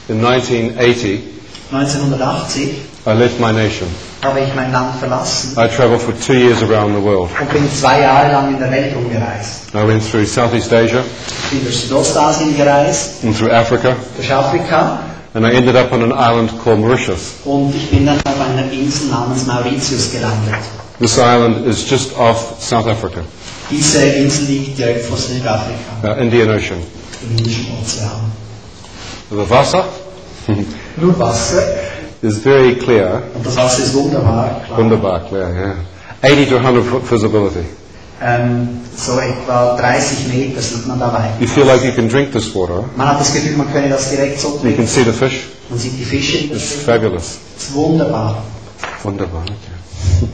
In 1980, 1980 I left my nation. habe ich mein Land verlassen I traveled for 2 years around the world. und bin 2 Jahre lang in der Welt umgereist. I went through Southeast Asia Ich bin durch Südostasien gereist, and through Africa, durch Afrika, and I ended up on an island called Mauritius. und ich bin dann auf einer Insel namens Mauritius gelandet. This island is just off South Africa, Diese Insel liegt direkt vor Südafrika, Indian Ocean. im Indischen Ozean. The Wasser Nur Wasser, is very clear, und das Wasser ist wunderbar, klar. wunderbar clear, yeah. 80 to 100 foot visibility. So etwa 30 Meter sieht man da weit. You feel like you can drink this water. Man hat das Gefühl, man könne das direkt so You trinken. can see the fish. Man sieht die Fische. It's fabulous. Das ist wunderbar. Wunderbar, okay.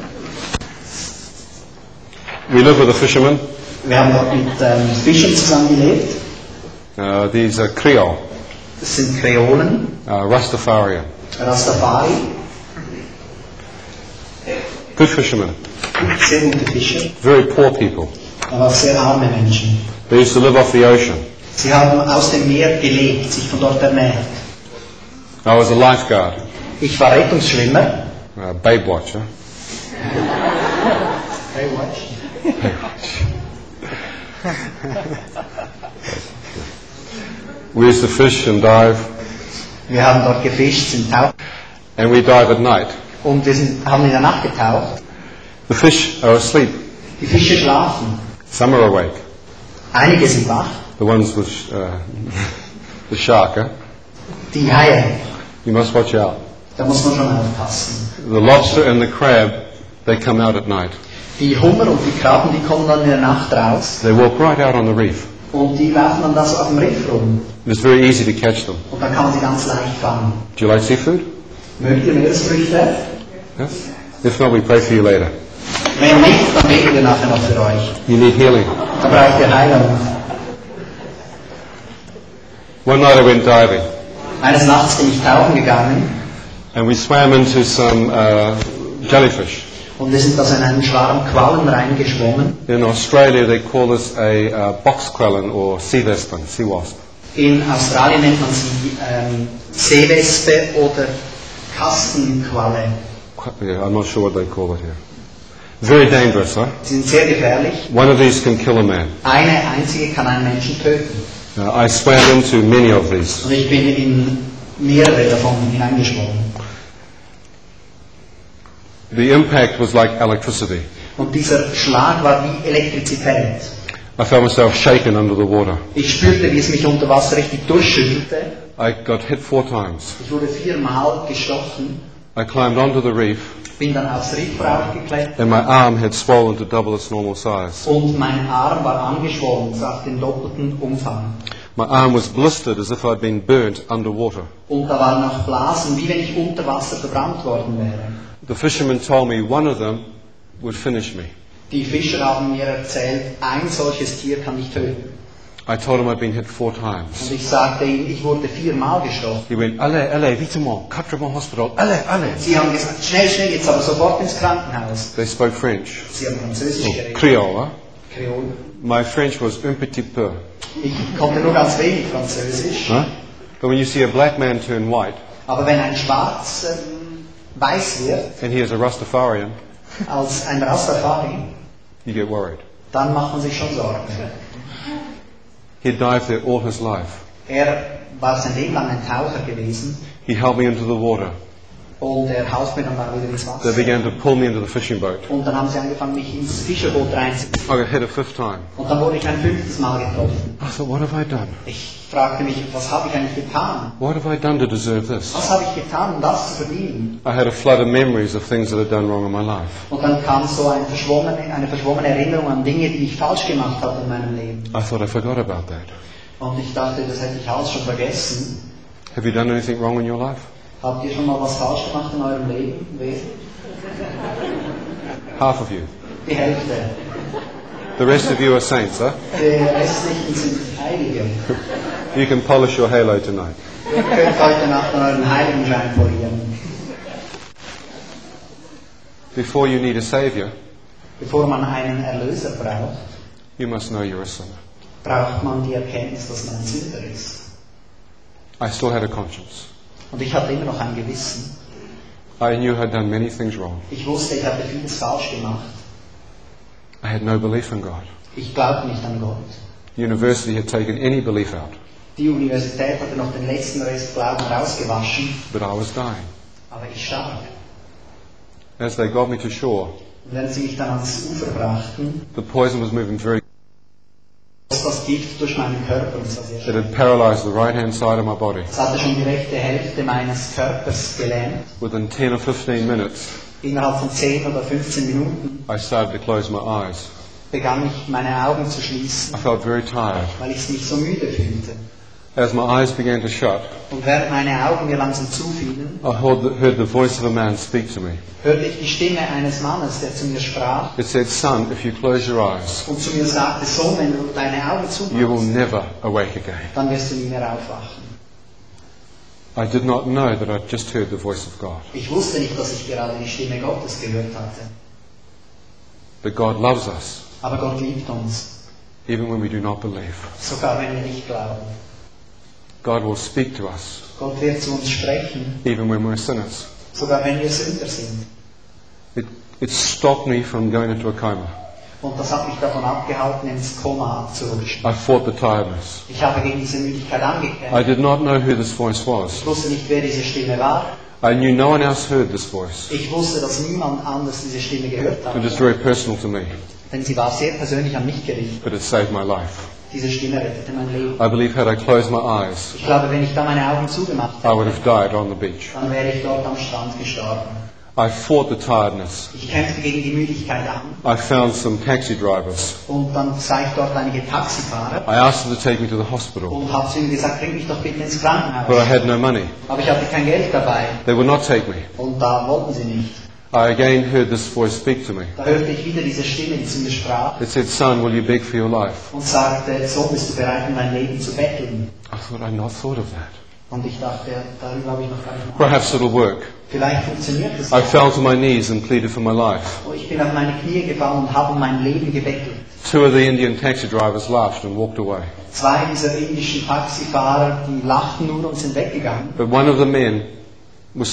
We live with a fisherman. Wir haben dort mit Fischern zusammengelebt. These are Creole, Das sind Kreolen, Rastafarian. Rastafari, Good fishermen. sehr gute Fischer, Very poor people. aber auch sehr arme Menschen. They used to live off the ocean. Sie haben aus dem Meer gelebt, sich von dort ernährt. I was a lifeguard, Ich war Rettungsschwimmer. babe watcher. We used to fish and dive, Wir haben dort gefischt, sind tauchen and we dive at night. und haben in der Nacht getaucht. The fish are asleep. Die Fische schlafen. Some are awake. Einige sind wach. The ones with the shark, eh? Die Haie, You must watch out. da muss man schon aufpassen. The lobster and the crab, they come out at night. Die Hummer und die Krabben, die kommen dann in der Nacht raus They walk right out on the reef. und die laufen dann da so auf dem Riff rum. It's very easy to catch them. Und dann kann man sie ganz leicht fangen. Do you like seafood? Mögt ihr Meeresfrüchte? Yes? If not, we pray for you later. Wenn nicht, dann beten wir nachher noch für euch. You need healing. Da braucht ihr Heilung. One night I went diving, Eines Nachts bin ich tauchen gegangen and we swam into some jellyfish. und wir sind also in einen Schwarm Quallen reingeschwommen. In Australia, they call this a boxquallen or sea wasp. In Australien nennt man sie Seewespe oder Kastenqualle. Yeah, I'm not sure what they call it here. Very dangerous, huh? Sie sind sehr gefährlich. One of these can kill a man. Eine einzige kann einen Menschen töten. I swam into many of these. Und ich bin in mehrere davon hineingeschwommen. The impact was like electricity. Und dieser Schlag war wie Elektrizität. I felt myself shaken under the water. Ich spürte, wie es mich unter Wasser richtig durchschüttelte. I got hit 4 times. Ich wurde 4-mal gestochen, I climbed onto the reef, bin dann aufs Riff raufgeklettert and my arm had swollen to double its normal size. und mein Arm war angeschwollen, so auf den doppelten Umfang. My arm was blistered as if I'd been burnt underwater. Und da waren noch Blasen, wie wenn ich unter Wasser verbrannt worden wäre. The fishermen told me one of them would finish me. Die Fischer haben mir erzählt, ein solches Tier kann dich töten. I told him I'd been hit 4 Und times. ich sagte ihm, ich wurde 4-mal gestochen. He went, allez, vitement, Quatre-Mont Hospital, allez. Sie haben gesagt, schnell, jetzt aber sofort ins Krankenhaus. They spoke French. Sie haben Französisch geredet. Creole, huh? Kreol. My French was un petit peu. Ich konnte nur ganz wenig Französisch. Huh? But when you see a black man turn white, Aber wenn ein Schwarz weiß wird, and he is a Rastafarian, als ein Rastafari, you get worried. dann macht man sich schon Sorgen. He dived there all his life. Er war sein Leben lang ein Taucher gewesen He held me into the water. und er half mir dann mal wieder ins They Wasser. began to pull me into the fishing boat. Und dann haben sie angefangen, mich ins Fischerboot reinzuziehen. I got hit a 5th time. Und dann wurde ich ein 5. Mal getroffen. I thought, what have I done? Ich fragte mich, was habe ich eigentlich getan? What have I done to deserve this? Was habe ich getan, um das zu verdienen? I had a flood of memories of things that I'd done wrong in my life. Und dann kam so eine verschwommene Erinnerung an Dinge, die ich falsch gemacht habe in meinem Leben. I thought I forgot about that. Und ich dachte, das hätte ich alles schon vergessen. Have you done anything wrong in your life? Habt ihr schon mal was falsch gemacht in eurem Leben? Wesen? Half of you. Die Hälfte. The rest of you are saints, huh? Die restlichen sind Heilige. You can polish your halo tonight. Ihr könnt heute Nacht euren Heiligenschein polieren. Before you need a savior, Bevor man einen Erlöser braucht, you must know you're a sinner. braucht man die Erkenntnis, dass man ein Sünder ist. I still had a conscience. Und ich hatte immer noch ein Gewissen. I knew I'd done many things wrong. Ich wusste, ich hatte vieles falsch gemacht. I had no belief in God. Ich glaubte nicht an Gott. University had taken any belief out, Die Universität hatte noch den letzten Rest Glauben rausgewaschen, but I was dying. aber ich starb. As they got me to shore, Und wenn sie mich dann ans Ufer brachten, the poison was moving very. floss das Gift durch meinen Körper und es war sehr It schön. had paralyzed the right-hand side of my body. Es hatte schon die rechte Hälfte meines Körpers gelähmt. Within 10 or 15 minutes, Innerhalb von 10 oder 15 Minuten I started to close my eyes. begann ich meine Augen zu schließen, I felt very tired. weil ich mich so müde fühlte. As my eyes began to shut, Und während meine Augen mir langsam zufielen, I heard the voice of a man speak to me. hörte ich die Stimme eines Mannes, der zu mir sprach It said, "Son, if you close your eyes, und zu mir sagte, Sohn, wenn du deine Augen you will zumachst, never awake again." dann wirst du nie mehr aufwachen. I did not know that I'd just heard the voice of God. Ich wusste nicht, dass ich gerade die Stimme Gottes gehört hatte. But God loves us, Aber Gott liebt uns, even when we do not believe. sogar wenn wir nicht glauben. God will speak to us, Gott wird zu uns sprechen, even when we're sinners. sogar wenn wir Sünder sind. It stopped me from going into a coma. Und das hat mich davon abgehalten, ins Koma abzurutschen. I fought the tiredness. Ich habe gegen diese Müdigkeit I angekämpft. did not know who this voice was. Ich wusste nicht, wer diese Stimme war. I knew no one else heard this voice. Ich wusste, dass niemand anders diese Stimme gehört It was hat. very personal to me, Denn sie war sehr persönlich an mich gerichtet. but it saved my life. Diese Stimme rettete mein Leben. I believe had I closed my eyes, Ich glaube, wenn ich da meine Augen zugemacht I would hätte, have died on the beach. dann wäre ich dort am Strand gestorben. I fought the tiredness. Ich kämpfte gegen die Müdigkeit an. I found some taxi drivers. Und dann sah ich dort einige Taxifahrer I asked them to take me to the hospital, und habe zu ihnen gesagt, bring mich doch bitte ins but I Krankenhaus. had no money. Aber ich hatte kein Geld dabei. They would not take me. Und da wollten sie nicht. I again heard this voice speak to me. Da hörte ich wieder diese Stimme, die zu mir sprach It said, "Son, will you beg for your life?" und sagte, so bist du bereit, um dein Leben zu betteln. I thought I'd not thought of that. Und ich dachte, darüber habe ich noch gar nicht nachgedacht. Perhaps it'll work. Vielleicht funktioniert es. I fell to my knees and pleaded for my life. Und ich bin auf meine Knie gefallen und habe um mein Leben gebettelt. 2 of the Indian taxi drivers laughed and walked away. 2 dieser indischen Taxifahrer, die lachten nur und sind weggegangen. But one of the men was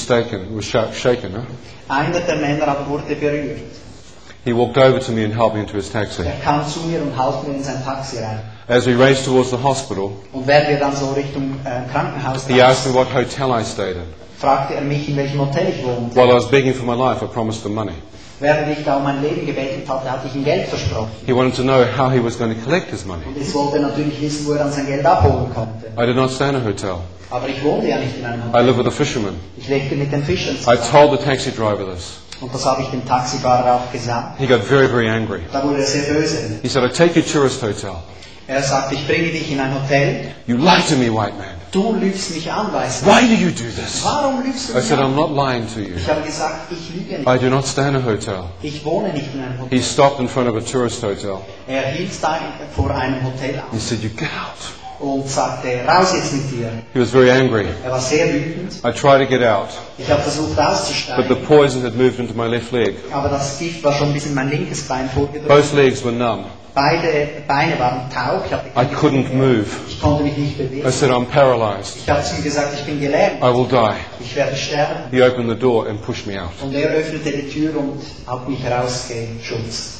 shaken. Huh? Einer der Männer aber wurde berührt. He walked over to me and helped me into his taxi. Er kam zu mir und half mir in sein Taxi rein. As we raced towards the hospital, Und während wir dann so Richtung Krankenhaus he asked me kamen, what hotel I stayed in. fragte er mich, in welchem Hotel ich wohnte. While I was begging for my life, I promised him money. Während ich da um mein Leben gebettelt hatte, hatte ich ihm Geld versprochen. He wanted to know how he was going to collect his money. Und ich wollte natürlich wissen, wo er dann sein Geld abholen konnte. I did not stay in a hotel. Aber ich wohnte ja nicht in einem I Hotel. live with a fisherman. Ich lebte mit den Fischern I zusammen. told the taxi driver this. Und das habe ich dem Taxifahrer auch gesagt. He got very, very angry. Da wurde er sehr böse. He said, "I take you to a tourist hotel. Er sagte, ich bringe dich in ein Hotel. You lie to me, white man. Du lügst mich an, weißt du. Why do you do this?" Warum lügst du I mich said, "I'm an? not lying to you. Ich habe gesagt, ich lüge I nicht. do not stay in a hotel." Ich wohne nicht in einem He Hotel. stopped in front of a tourist hotel. Er hielt da vor einem Hotel He an said, "You get out." und sagte, raus jetzt mit dir. He was very angry. Er war sehr wütend. I tried to get out, Ich habe versucht but the auszusteigen, poison had moved into my left leg. aber das Gift war schon bis in mein linkes Bein vorgedrückt. Both legs were numb. Beide Beine waren taub. Ich, hatte I keine couldn't Gefühle mehr. move. Ich konnte mich nicht I bewegen. said, "I'm paralyzed. Ich habe zu ihm gesagt, ich bin gelähmt. I will die." Ich werde sterben. He opened the door and pushed me out. Und er öffnete die Tür und hat mich rausgeschubst.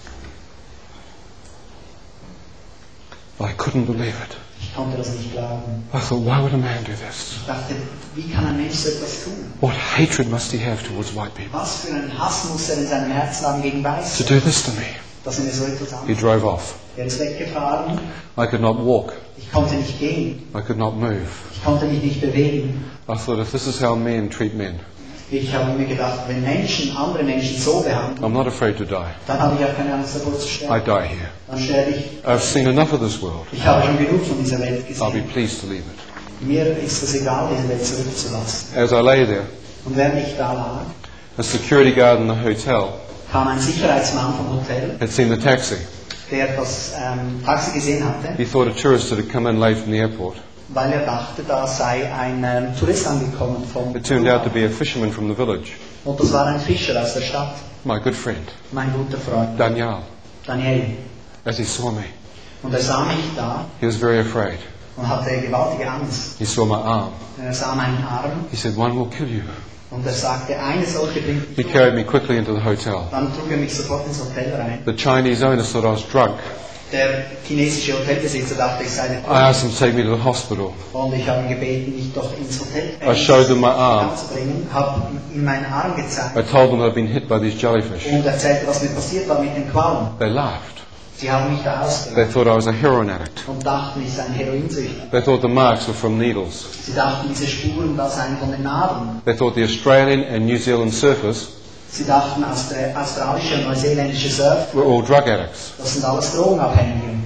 I couldn't believe it. Ich konnte das nicht glauben. I thought, why would a man do this? Ich dachte, wie kann ein Mensch so etwas tun? What hatred must he have towards white people Was für einen Hass muss er in seinem Herzen haben gegen to Weiße, do this to me? dass er mir so etwas He an. drove off. Er ist weggefahren. I could not walk. Ich konnte nicht gehen. I could not move. Ich konnte mich nicht bewegen. I thought, if this is how men treat men, Ich habe mir gedacht, wenn Menschen andere Menschen so behandeln, I'm not afraid to die. dann habe ich auch keine Angst davor zu I sterben. die here. Dann sterbe ich. I've seen enough of this world. Ich habe schon genug von dieser Welt I'll be gesehen. pleased to leave it. Mir ist es egal, diese Welt zurückzulassen. As I lay there, Und während ich da lag, a security guard in the hotel kam ein Sicherheitsmann vom Hotel, had seen the taxi. der das Taxi gesehen hatte, He thought a tourist had come in late from the airport. weil er dachte, da sei ein Tourist angekommen vom It turned out to be a fisherman from the village. Und das war ein Fischer aus der Stadt, My good friend, mein guter Freund, Daniel. Daniel. As he saw me, Und er sah mich da he was very afraid. und hatte gewaltige Angst. He saw my arm. Er sah meinen Arm He said, "One will kill you." und er sagte, eine solche bringt He dich um. carried me quickly into the hotel. Dann trug er mich sofort ins Hotel rein. The Chinese owner thought I was drunk. Der chinesische Hotelbesitzer dachte, ich sei I asked him to take me to the hospital. und ich habe ihn gebeten, mich doch ins Hotel I showed them my arm. zu bringen, habe ihm meinen Arm gezeigt I told them I'd been hit by these jellyfish. und erzählte, was mir passiert war mit den Quallen. They laughed. Sie haben mich da They ausgelacht thought I was a heroin addict. und dachten, ich sei ein Heroinsüchtiger. They thought the marks were from needles. Sie dachten, diese Spuren da seien von den Nadeln. They thought the Australian and New Zealand surfers Sie dachten, australische und neuseeländische Surfer, were all drug addicts. das sind alles Drogenabhängige.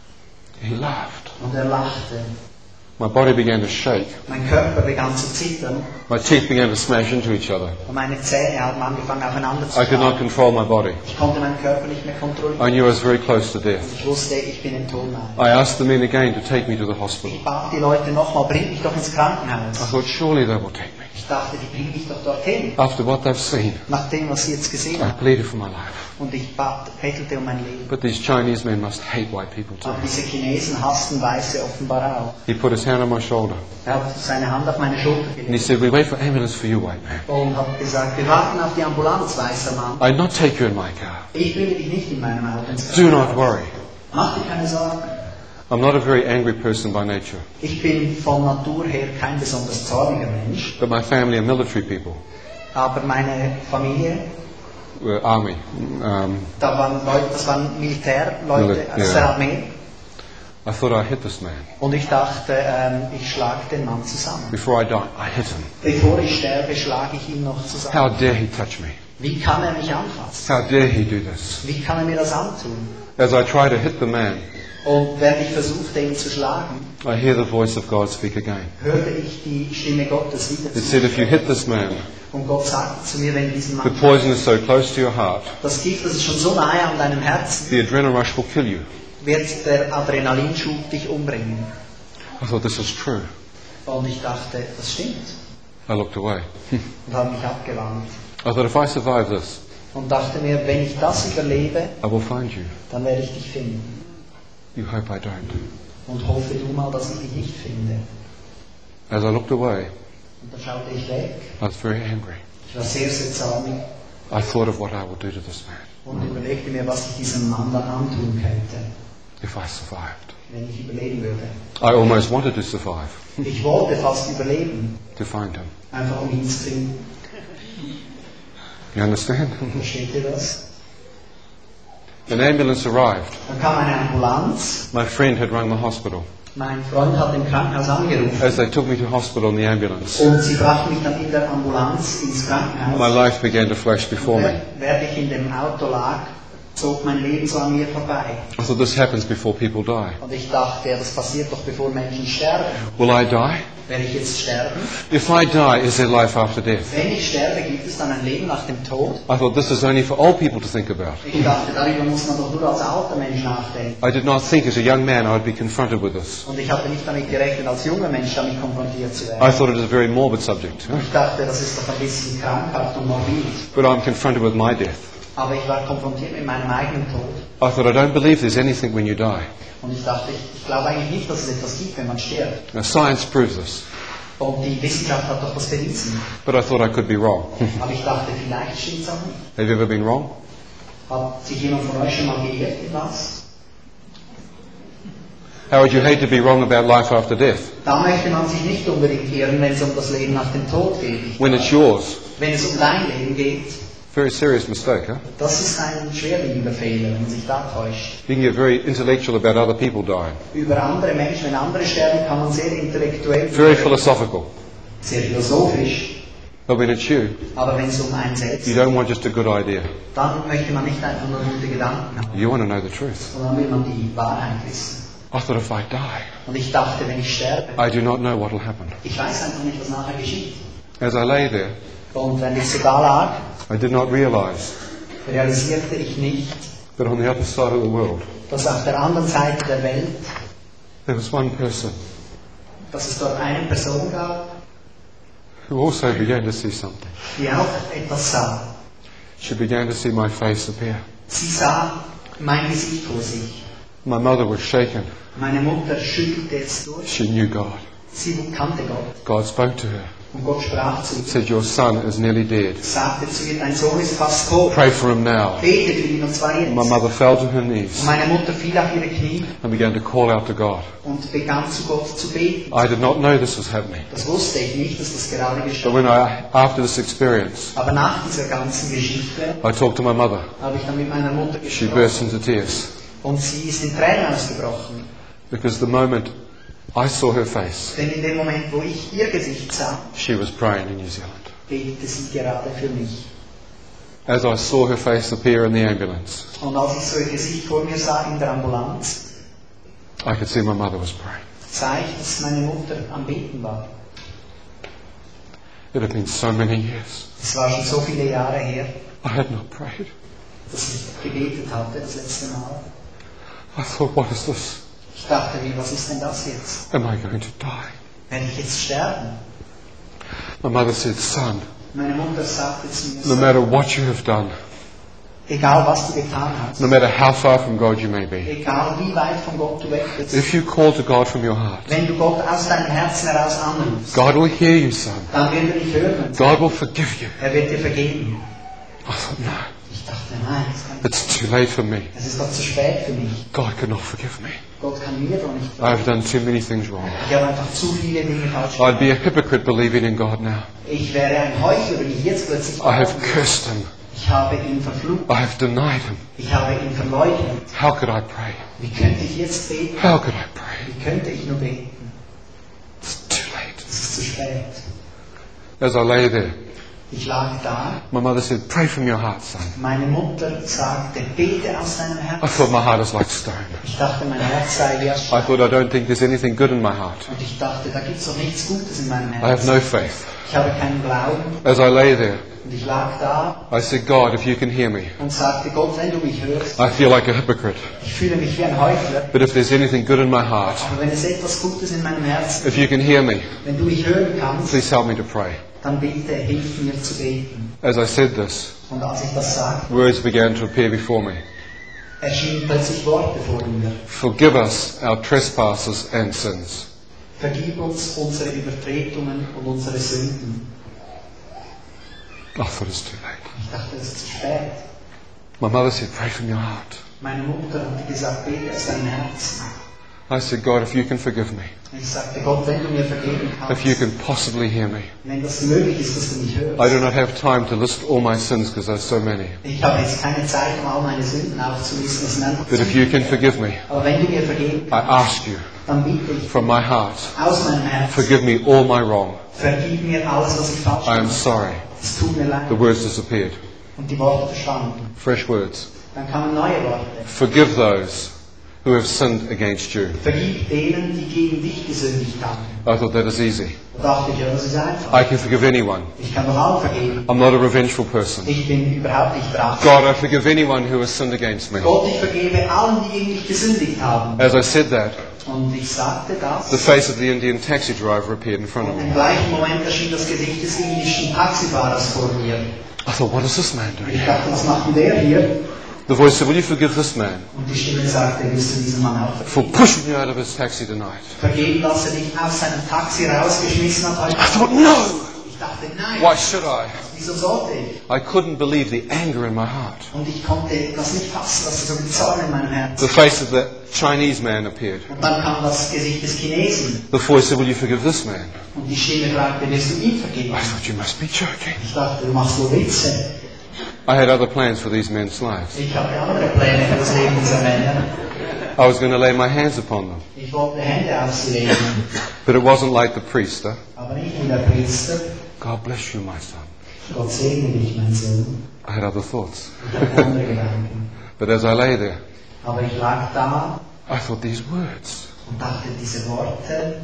He laughed. Und er lachte. My body began to shake. Mein Körper begann zu zittern My teeth began to smash into each other. und meine Zähne haben angefangen aufeinander zu I could not schlagen. control my body. Ich konnte meinen Körper nicht mehr kontrollieren. I knew I was very close to death. Ich wusste, ich bin im Tod nahe. I asked the men again to take me to the hospital. Ich bat die Leute nochmal, bring mich doch ins I Krankenhaus. thought, surely they will take me. Ich dachte, die bringen mich doch dorthin. After what they've seen, Nach dem, was sie jetzt gesehen I haben. pleaded for my life. Und ich bettelte um mein Leben. But these Chinese men must hate white people too. Aber diese Chinesen hassten Weiße offenbar auch. He put his hand on my shoulder Er hat seine Hand auf meine Schulter and he gelegt said, "We wait for ambulance for you, white man. und hat gesagt, wir warten auf die Ambulanz, weißer Mann. I'd not take you in my car. Ich bringe dich nicht in meinem Auto ins Do not Krankenhaus. worry. Mach dir keine Sorgen. I'm not a very angry person by nature, Ich bin von Natur her kein besonders zorniger Mensch, but my family are military people. aber meine Familie, We're army. da waren Leute, das waren Militärleute aus Ja. der Armee. I thought I hit this man. Und ich dachte, ich schlage den Mann zusammen. Before I die, I hit him. Bevor ich sterbe, schlage ich ihn noch zusammen. How dare he touch me? Wie kann er mich anfassen? How dare he do this? Wie kann er mir das antun? As I try to hit the man, Und während ich versuchte, ihn zu schlagen, I hear the voice of God speak again. hörte ich die Stimme Gottes wieder It zu said, if you hit this man, Und Gott sagte zu mir, wenn du diesen the Mann, poison is so close to your heart, das Gift, das ist schon so nahe an deinem Herzen, the adrenaline rush will kill you. wird der Adrenalinschub dich umbringen. I thought this was true. Und ich dachte, das stimmt. I looked away. Und habe mich abgewandt. I thought, if I survive this, Und dachte mir, wenn ich das überlebe, I will find you. dann werde ich dich finden. You hope I don't. Und hoffe du mal, dass ich dich nicht finde. As I looked away, Und dann schaute ich weg. I was very angry. Ich war sehr, sehr zornig I thought of what I would do to this man und überlegte mir, was ich diesem Mann dann antun könnte, if I survived. wenn ich überleben würde. I almost wanted to survive, Ich wollte fast überleben, to find him. einfach um ihn zu finden. You understand? Versteht ihr das? An ambulance arrived. Dann kam eine Ambulanz. My friend had rung the hospital. Mein Freund hat im Krankenhaus angerufen. As they took me to hospital in the ambulance, Und sie brachten mich dann in der Ambulanz ins Krankenhaus. my life began to flash before me. Während ich in dem Auto lag, zog mein Leben so an mir vorbei. I thought, this happens before people die. Und ich dachte, ja, das passiert doch, bevor Menschen sterben. Will I die? Werde ich jetzt sterben? If I die, is there life after death? Wenn ich sterbe, gibt es dann ein Leben nach dem Tod? I thought, this is only for old people to think about. Ich dachte, darüber muss man doch nur als alter Mensch nachdenken. I did not think as a young man I would be confronted with this. Und ich hatte nicht damit gerechnet, als junger Mensch damit konfrontiert zu I werden. thought it was a very morbid subject. Ich dachte, das ist doch ein bisschen krankhaft und morbid. But I'm confronted with my death. Aber ich war konfrontiert mit meinem eigenen Tod. I thought, I don't believe there's anything when you die. Und ich dachte, ich glaube eigentlich nicht, dass es etwas gibt, wenn man stirbt. Now, science proves this. Und die Wissenschaft hat doch das bewiesen. But I thought I could be wrong. Aber ich dachte, vielleicht stimmt es auch nicht. Have you ever been wrong? Hat sich jemand von euch schon mal geirrt in was? How would you hate to be wrong about life after death? Da möchte man sich nicht unbedingt irren, wenn es um das Leben nach dem Tod geht. When it's yours? Wenn es um dein Leben geht, Very serious mistake, huh? das ist ein schwerwiegender Fehler, wenn man sich da täuscht. You can get very intellectual about other people dying. Über andere Menschen, wenn andere sterben, kann man sehr intellektuell, Very philosophical. sehr philosophisch. But when it's you, Aber wenn es um einen selbst you geht, don't want just a good idea. dann möchte man nicht einfach nur gute Gedanken haben, You want to know the truth. sondern will man die Wahrheit wissen. I thought if I die, Und ich dachte, wenn ich sterbe, I do not know what will happen. ich weiß einfach nicht, was nachher geschieht. As I lay there, Und wenn ich so da lag, I did not realize realisierte ich nicht, that on the other side of the world, dass auf der anderen Seite der Welt, there was one person dass es dort eine Person gab, who also began to see something. die auch etwas sah. She began to see my face appear. Sie sah mein Gesicht vor sich. My mother was shaken. Meine Mutter schüttelte es durch. She knew God. Sie kannte Gott. God spoke to her. Und Gott sprach zu ihr. Said, your son is nearly dead. Sagte zu ihr, dein Sohn ist fast tot. Pray for him now. Bete für ihn, und zwar jetzt. My mother fell to her Und knees meine Mutter fiel auf ihre Knie and began to call out to God. und begann zu Gott zu beten. I did not know this was happening. Das wusste ich nicht, dass das gerade But geschah. when after this experience, Aber nach dieser ganzen Geschichte I talked to my mother. habe ich dann mit meiner Mutter She gesprochen. burst into tears Und sie ist in Tränen ausgebrochen. because the moment I saw her face, Denn in dem Moment, wo ich ihr Gesicht sah, she was praying in New Zealand. betete sie gerade für mich. As I saw her face appear in the ambulance, Und als ich so ihr Gesicht vor mir sah in der Ambulanz, I could see my mother was praying. sah ich, dass meine Mutter am Beten war. It had been so many years. Es war schon so viele Jahre her, I had not prayed. dass ich gebetet hatte das letzte Mal. I thought, what is this? Ich dachte mir, was ist denn das jetzt? Am I going to die? Werde ich jetzt sterben? My mother said, son, Meine Mutter sagte zu mir, no matter what you have done, egal was du getan hast, no matter how far from God you may be, egal wie weit von Gott du weg bist, if you call to God from your heart, wenn du Gott aus deinem Herzen heraus anrufst, God will hear you, son. dann wird er dich hören. God will forgive you. Er wird dir vergeben. I thought, no, Ich dachte, nein, it's too late for me. es ist doch zu spät für mich. God cannot forgive me. Gott kann mir doch nicht I vergeben. have done too many things wrong. Ich habe einfach zu viele Dinge falsch I'd gemacht. be a hypocrite believing in God now. Ich wäre ein Heuchler, wenn ich jetzt plötzlich I have glauben würde. cursed him. Ich habe ihn verflucht. I have denied him. Ich habe ihn verleugnet. How could I pray? Wie könnte ich jetzt beten? How could I pray? Wie könnte ich nur beten? It's too late. Es ist zu spät. As I lay there, Ich lag da. my mother said, pray from your heart, son. Meine Mutter sagte, bete aus deinem I Herzen. thought my heart is like stone. Ich dachte, mein Herz sei wie aus I Stein. thought I don't think there's anything good in my heart. Und ich dachte, da gibt es doch nichts Gutes in meinem I have Herzen. no faith. Ich habe keinen Glauben. As I lay there, Und ich lag da I said, God, if you can hear me, und sagte, Gott, wenn du mich hörst, I feel like a hypocrite. ich fühle mich wie ein Heuchler. But if there's anything good in my heart, Aber wenn es etwas Gutes in meinem Herzen, if you can hear me, wenn du mich hören kannst, please help me to pray. dann bitte hilf mir zu beten. As I said this, Und als ich das sagte, words began to appear before me. erschienen plötzlich Worte vor mir. Forgive us our trespasses and sins. Vergib uns unsere Übertretungen und unsere Sünden. I thought it's too late. Ich dachte, es ist zu spät. My mother said, pray from your heart. Meine Mutter hat gesagt, bete aus deinem Herzen. I said, God, if you can forgive me, Und ich sagte, Gott, wenn du mir vergeben if you kannst, can possibly hear me. wenn das möglich ist, dass du mich I do hörst. not have time to list all my sins because there's so many. Ich habe jetzt keine Zeit, um all meine Sünden aufzulisten. Es sind einfach But zu if you can viele. forgive me, Aber wenn du mir vergeben I kannst, ask you dann bitte ich from my heart, aus meinem Herzen, forgive me all my wrong. vergib mir alles, was ich falsch I am gemacht habe. sorry. Es tut mir leid. The words disappeared. Und die Worte verschwanden. Fresh words. Dann kamen neue Worte. Forgive those who have sinned against you. Vergib denen, die gegen dich gesündigt haben. I thought that is easy. Da dachte ich, ja, das ist einfach. I can forgive anyone. Ich kann doch allen vergeben. I'm not a revengeful person. Ich bin überhaupt nicht brav. God, I forgive anyone who has sinned against me. Gott, ich vergebe allen, die gegen mich gesündigt haben. As I said that, Und ich sagte das. the face of the Indian taxi driver appeared in front of Und me. im gleichen Moment erschien das Gesicht des indischen Taxifahrers vor mir. I thought, what is this man doing? Ich dachte, was macht denn der hier? The voice said, will you forgive this man Und die Stimme sagte, willst du diesen Mann auch for vergeben? pushing you out of his taxi tonight? Vergeben, dass er dich aus seinem Taxi rausgeschmissen hat heute? I thought, no! Ich dachte, nein. Why should I? Wieso sollte ich? I couldn't believe the anger in my heart. Und ich konnte das nicht fassen, dass so viel Zorn in meinem Herzen. The face of the Chinese man appeared. Und dann kam das Gesicht des Chinesen. The voice said, will you forgive this man? Und die Stimme fragte, willst du ihn vergeben? I thought, you must be joking. Ich dachte, du machst wohl Witze. I had other plans for these men's lives. Ich hatte andere Pläne für das Leben dieser Männer. I was going to lay my hands upon them. Ich wollte Hände auf sie legen, But it wasn't like the priest. aber nicht wie der Priester. God bless you, my son. Gott segne dich, mein Sohn. I had other thoughts. Ich hatte andere Gedanken. But as I lay there, Aber ich lag da I thought these words, und dachte, diese Worte,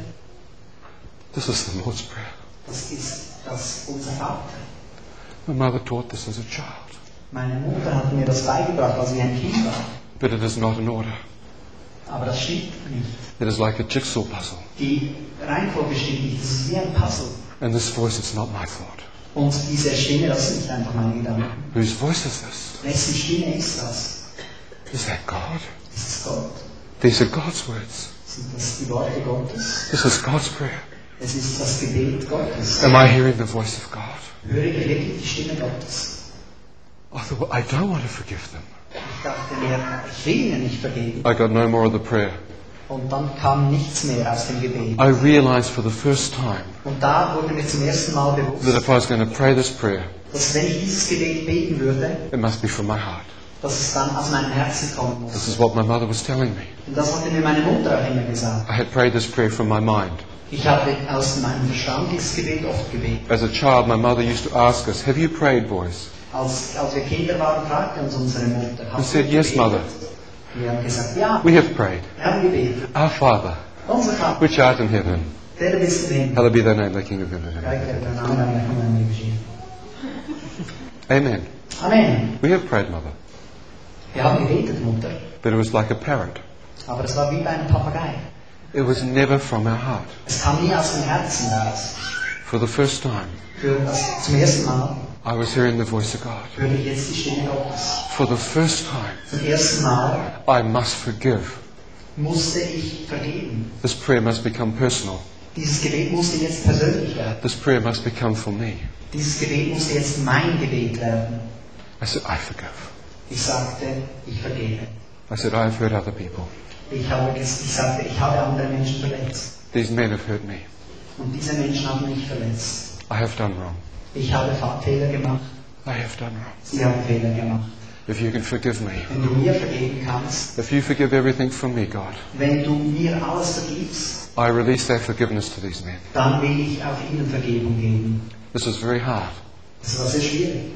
this is the Lord's Prayer. das ist das unser Vater. My mother taught this as a child. Meine Mutter hat mir das beigebracht, als ich ein Kind war. But it is not in order. Aber das stimmt nicht. It is like a jigsaw puzzle. Die Reihenfolge stimmt nicht. Das ist wie ein Puzzle. And this voice, it's not my thought. Und diese Stimme, das sind nicht einfach meine Gedanken. Whose voice is this? Wessen Stimme ist das? Is that God? Ist es Gott? These are God's words. Sind das die Worte Gottes? This is God's prayer. Es ist das Gebet Gottes. Am I hearing the voice of God? Höre ich wirklich die Stimme Gottes? I thought, well, I don't want to forgive them. Ich dachte mir, ich will ihnen nicht vergeben. I got no more of the prayer. Und dann kam nichts mehr aus dem Gebet. I realized for the first time Und da wurde mir zum ersten Mal that bewusst, if I was going to pray this prayer, dass wenn ich dieses Gebet beten würde, it must be from my heart. dass es dann aus meinem Herzen kommen This muss. is what my mother was telling me. Und das hatte mir meine Mutter auch immer gesagt. I had prayed this prayer from my mind. Ich habe aus meinem Verstand dieses Gebet oft gebetet. As a child, my mother used to ask us, have you prayed, boys? Als wir Kinder waren, fragte uns unsere Mutter, We hast du said, yes, gebetet? mother. Wir haben gesagt, ja, We have prayed. wir haben gebetet. Our Father, Unser Vater, which art in heaven, der bist im Himmel. hallowed be thy name, thy kingdom come. Amen. Amen. We have prayed, mother. Wir haben gebetet, Mutter. But it was like a parrot. Aber es war wie bei einem Papagei. It was never from our heart. Es kam nie aus dem Herzen raus. For the first time, Zum ersten Mal I was hearing the voice of God. höre ich jetzt die Stimme Gottes. For the first time, Zum ersten Mal I must forgive. musste ich vergeben. This prayer must become personal. Dieses Gebet musste jetzt persönlich werden. This prayer must become for me. Dieses Gebet musste jetzt mein Gebet werden. I said, I forgive. Ich sagte, ich vergebe. I said, I have hurt other people. Ich sagte, ich habe andere Menschen verletzt. These men have hurt me. Und diese Menschen haben mich verletzt. I have done wrong. Ich habe Fehler gemacht. I have done wrong. Sie haben Fehler gemacht. If you can forgive me, Wenn du mir vergeben kannst, if you forgive everything from me, God, wenn du mir alles vergibst, I release that forgiveness to these men. dann will ich auch ihnen Vergebung geben. This is very hard. Das war sehr schwierig.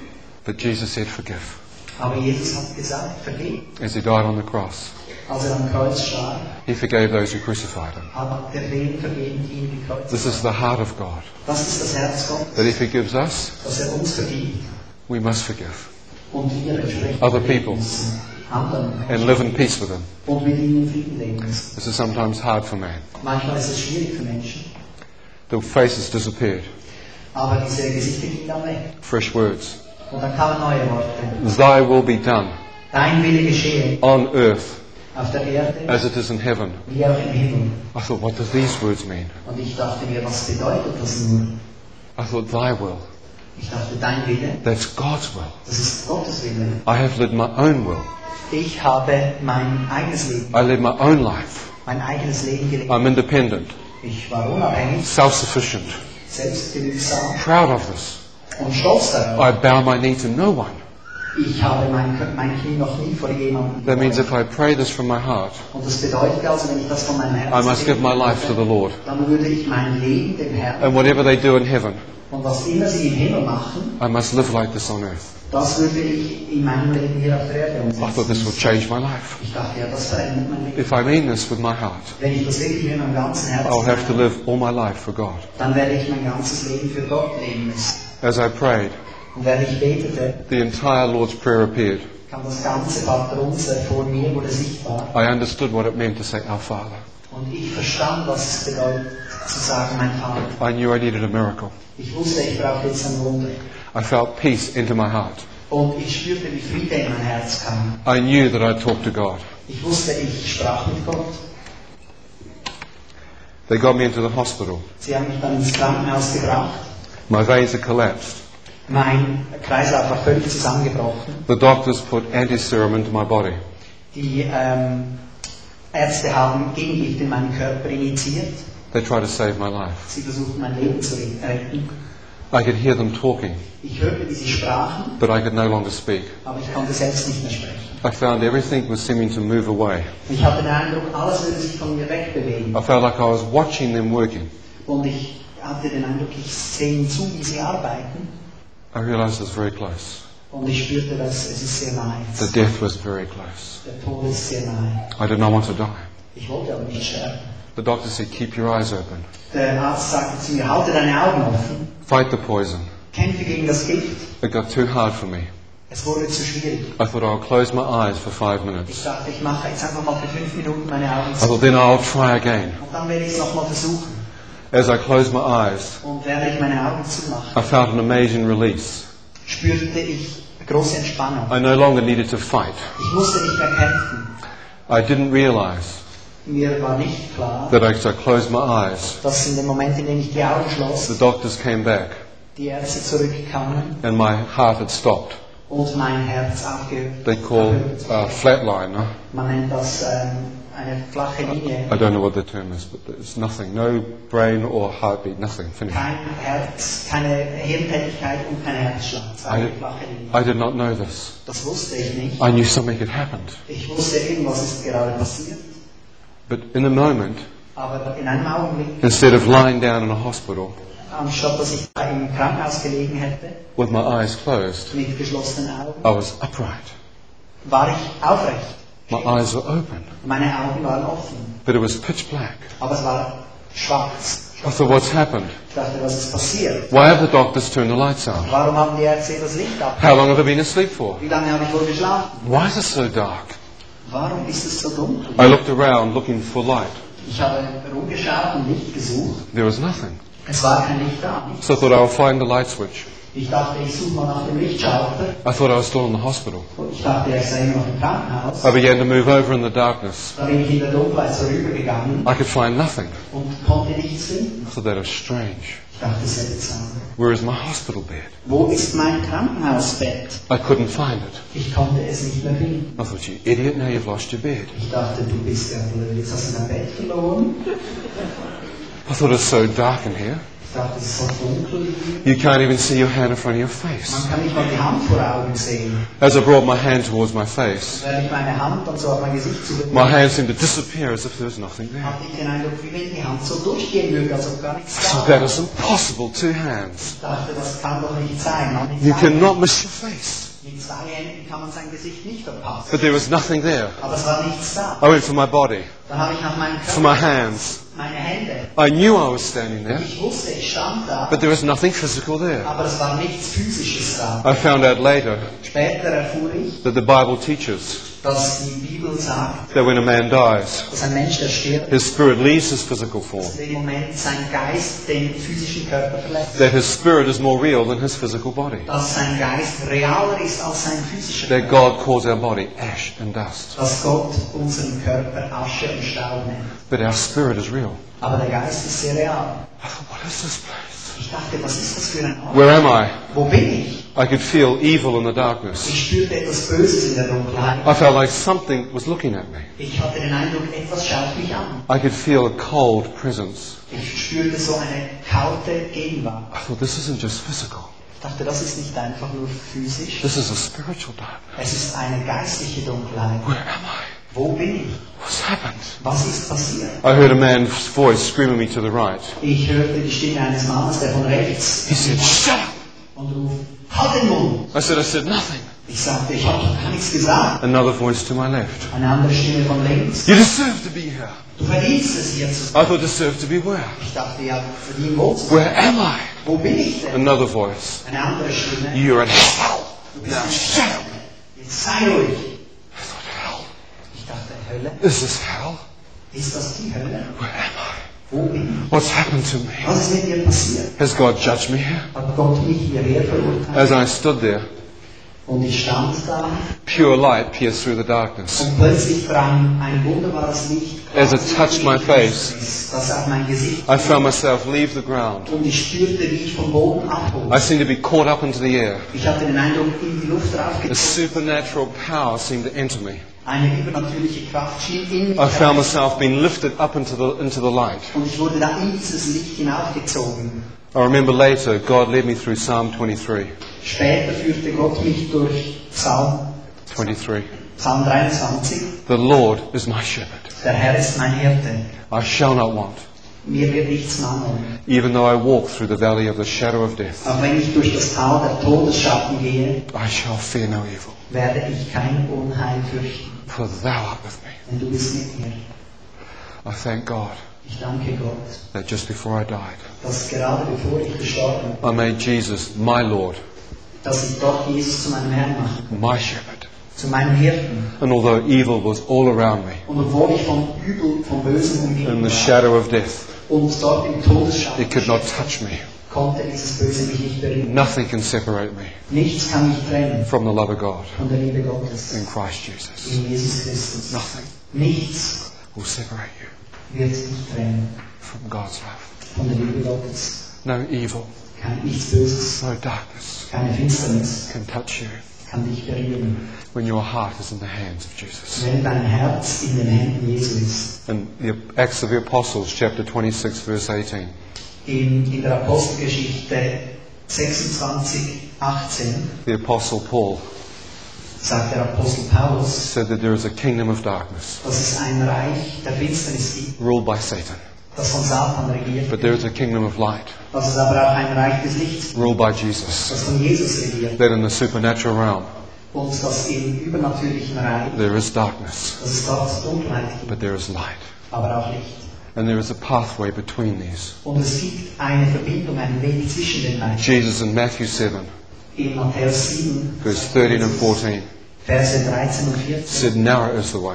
But Jesus said, forgive. Aber Jesus hat gesagt, vergib. As he died on the cross, Als am Kreuz starb, he forgave those who crucified him. hat er denen vergeben, die ihn gekreuzt This is the heart of God. Das ist das Herz That Gottes, he forgives us, dass er uns vergibt we must forgive. und wir entsprechend Other vergeben people. müssen. Anderen And live in peace with them. und mit ihnen in Frieden leben müssen. This is sometimes hard for man. Manchmal ist es schwierig für Menschen, The faces disappeared. aber diese Gesichter gingen dann weg. Fresh words. Und dann kamen neue Worte. Thy will be done Dein Wille geschehe on earth auf der Erde as it is in heaven. wie auch im Himmel. I thought, what do these words mean? Und ich dachte mir, was bedeutet das nun? I thought, thy will. Ich dachte, dein Wille, That's God's will. das ist Gottes Wille. I have lived my own will. Ich habe mein eigenes Leben, I live my own life. mein eigenes Leben gelebt. I'm independent, Ich war unabhängig, self-sufficient, selbstgenügsam proud of this. und stolz darauf. I bow my knee to no one. Ich habe mein Knie noch nie vor jemandem That means if gebeugt. I pray this from my heart, Und das bedeutet also, wenn ich das von meinem I Herzen must give my life to the Lord. dann würde ich mein Leben dem Herrn And whatever they do in heaven, und was immer sie im Himmel machen, I must live like this on earth. das würde ich in meinem Leben hier auf der Erde I thought this will umsetzen. change my life. Ich dachte, ja, das verändert mein Leben. If I mean this with my heart, Wenn ich das wirklich mit meinem ganzen Herzen I'll have to meine, live all my life for God. dann werde ich mein ganzes Leben für Gott leben müssen. As I prayed, Und während ich betete, the entire Lord's Prayer appeared. kam das ganze Vaterunser vor mir, wurde sichtbar. I understood what it meant to say, Our Father. Und ich verstand, was es bedeutet, zu sagen, mein Vater. I knew I needed a miracle. Ich wusste, ich brauche jetzt ein Wunder. I felt peace into my heart. Und ich spürte, wie Friede in mein Herz kam. I knew that I'd talk to God. Ich wusste, ich sprach mit Gott. They got me into the hospital. Sie haben mich dann ins Krankenhaus gebracht. My veins had collapsed. Mein Kreislauf war völlig zusammengebrochen. The doctors put anti-serum into my body. Die Ärzte haben Gegengift in meinen Körper injiziert. They tried to save my life. Sie versuchten, mein Leben zu retten. I could hear them talking, Ich hörte, wie sie sprachen, but I could no longer speak. aber ich konnte selbst nicht mehr sprechen. I found everything was seeming to move away. Ich hatte den Eindruck, alles würde sich von mir wegbewegen. I felt like I was watching them working. Und ich hatte den Eindruck, ich sehe ihnen zu, wie sie arbeiten. I realized it was very close. Und ich spürte, dass es ist sehr nahe. The death was very close. Der Tod ist sehr nahe. I did not want to die. Ich wollte aber nicht sterben. The doctor said, keep your eyes open. Der Arzt sagte zu mir, halte deine Augen offen, Fight the poison. kämpfe gegen das Gift. It got too hard for me. Es wurde zu schwierig. I thought I'll close my eyes for 5 Ich minutes. dachte, ich mache jetzt einfach mal für 5 Minuten meine Augen I zu. thought then I'll try again. Und dann werde ich es nochmal versuchen. As I closed my eyes, Und während ich meine Augen zumache, I felt an amazing release. spürte ich große Entspannung. I no longer needed to fight. Ich musste nicht mehr kämpfen. I didn't realize Mir war nicht klar, that as I closed my eyes, dass in dem Moment, in dem ich die Augen the schloss, doctors came back die Ärzte zurückkamen and my heart had stopped. und mein Herz aufgehört. They call flatline. No? Man nennt das eine flache Linie. I don't know what the term is, but it's nothing. No brain or heartbeat, nothing. Finished. Kein Herz, keine Hirntätigkeit und kein Herzschlag. Es war eine flache Linie. I did not know this. Das wusste ich nicht. I knew something had happened. Ich wusste, irgendwas ist gerade passiert. But in a moment, Aber in einem Augenblick, instead of lying down in a hospital anstatt dass ich im Krankenhaus gelegen hätte, with my eyes closed, mit geschlossenen Augen, I was upright. war ich aufrecht. My eyes were open, Meine Augen waren offen. but it was pitch black. Aber es war schwarz. I thought, what's happened? Ich dachte, was ist passiert? Why have the doctors turned the lights out? Warum haben die Ärzte das Licht ab? How long have I been asleep for? Wie lange habe ich wohl geschlafen? Why is it so dark? Warum ist es so dunkel? I looked around looking for light. Ich habe rumgeschaut und Licht gesucht. There was nothing. Es war kein Licht da. Nichts. So I thought I'll find the light switch. Ich dachte, ich suche mal nach dem Lichtschalter. I thought I was still in the hospital. Und ich dachte, er sei immer noch im Krankenhaus. I began to move over in the darkness. Da bin ich in der Dunkelheit vorübergegangen I could find nothing. und konnte nichts finden. I thought that was strange. Ich dachte, seltsam. Where is my hospital bed? Wo ist mein Krankenhausbett? I couldn't find it. Ich konnte es nicht mehr finden. I thought, you idiot, now you've lost your bed. Ich dachte, du bist ja blöd, jetzt hast du dein Bett verloren. I thought it's so dark in here. Ich dachte, es ist so dunkel hier. You can't even see your hand in front of your Man face. kann nicht mal die Hand vor Augen sehen. As I brought my hand towards my face, Wenn ich meine Hand dann so auf mein Gesicht zu my hand seemed to disappear as if there was nothing there. hatte ich den Eindruck, wie wenn die Hand so durchgehen würde, als ob gar nichts I thought, da that war. is impossible, two hands. Ich dachte, das kann doch nicht sein. Man mit You zwei- cannot miss your face. Mit zwei Händen kann man sein Gesicht nicht verpassen. But there was nothing there. Aber es war nichts da. I went for my body, Dann habe ich nach meinem for my Körper, hands. meine Hände. I knew I was standing there, Ich wusste, ich stand da, but there was nothing physical there. aber es war nichts Physisches da. I found out later Später erfuhr ich, that the Bible teaches dass die Bibel sagt, that when a man dies, dass ein Mensch, der stirbt, his spirit leaves his physical form. in dem Moment sein Geist den physischen Körper verlässt. That his spirit is more real than his physical body. Dass sein Geist realer ist als sein physischer That Körper. God calls our body ash and dust. Dass Gott unseren Körper Asche und Staub nennt. But our spirit is real. Aber der Geist ist sehr real. I thought, what is this place? Ich dachte, was ist das für ein Ort? Where am I? Wo bin ich? I could feel evil in the darkness. Ich spürte etwas Böses in der Dunkelheit. I felt like something was looking at me. Ich hatte den Eindruck, etwas schaut mich an. I could feel a cold presence. Ich spürte so eine kalte Gegenwart. I thought, this isn't just physical. Ich dachte, das ist nicht einfach nur physisch. This is a spiritual darkness. Es ist eine geistliche Dunkelheit. Where am I? Wo bin ich? What's happened? Was ist passiert? I heard a man's voice screaming me to the right. Ich hörte die Stimme eines Mannes, der von rechts He said, shut up! und ruft, halt den Mund! I said nothing. Ich sagte, ich habe doch gar nichts gesagt. Another voice to my left. Eine andere Stimme von links. You deserve to be here. Du verdienst es hier zu I sein. thought, deserve to be where? Ich dachte, ja, du verdienst wohl zu sein. Where am I? Wo bin ich denn? Another voice. Eine andere Stimme. You're in hell. Du bist Now in shut up. Jetzt sei ruhig. I thought, hell? Ich dachte, Hölle? Is this hell? Ist das die Hölle? Where am I? Wo bin ich? What's happened to me? Was ist mit dir passiert? Has God judged me here? Hat Gott mich hierher verurteilt? As I stood there, Und ich stand da pure light pierced through the darkness. und plötzlich drang ein wunderbares Licht, As it touched my face, das auf mein Gesicht I found myself leave the ground. und ich spürte, wie ich vom Boden abhob. I seemed to be caught up into the air. Ich hatte den Eindruck, in die Luft A raufgezogen. supernatural power seemed to enter me. Eine übernatürliche Kraft schien in mich I found herein. myself being lifted up into the light. Und ich wurde da in dieses Licht hinaufgezogen. I remember later, God led me through Psalm 23. Später führte Gott mich durch Psalm 23. 23. The Lord is my shepherd. Der Herr ist mein Hirte. I shall not want. Mir wird nichts mangeln. Even though I walk through the valley of the shadow of death, Auch wenn ich durch das Tal der Todesschatten gehe, I shall fear no evil. werde ich kein Unheil fürchten. For thou art with me. Denn du bist mit mir. I thank God Ich danke Gott, that just before I died, dass gerade bevor ich gestorben bin, I made Jesus my Lord, dass ich dort Jesus zu meinem Herrn mache, my shepherd. zu meinem Hirten. And although evil was all around me, Und obwohl ich vom Übel, vom Bösen in umgeben the war shadow of death, und dort im Todesschatten it could not steckte, touch me. konnte dieses Böse mich nicht berühren. Nothing can separate me Nichts kann mich trennen from the love of God von der Liebe Gottes in Christ Jesus. in Jesus Christus. Nothing. Nichts will separate you wird dich trennen from God's love. von der Liebe Gottes. No evil, Nichts Böses, no darkness keine Finsternis can touch you kann dich berühren, when your heart is in the hands of Jesus. wenn dein Herz in den Händen Jesu ist. In the Acts of the Apostles, chapter 26, verse 18, In der Apostelgeschichte 26, 18 the Apostle Paul sagt der Apostel Paulus, said that there is a kingdom of darkness dass es ein Reich der Finsternis gibt, ruled by Satan, das von Satan regiert but there wird, is a kingdom of light dass es aber auch ein Reich des Lichts gibt, ruled by Jesus, das von Jesus regiert, that in the supernatural realm und dass im übernatürlichen Reich, there is darkness, dass es dort Dunkelheit gibt, but there is light. aber auch Licht. And there is a pathway between these. Und es gibt eine Verbindung, einen Weg zwischen den beiden. Jesus in Matthew 7, In Matthäus 7, verse 13 and 14, Verse 13 und 14 said, "Narrow is the way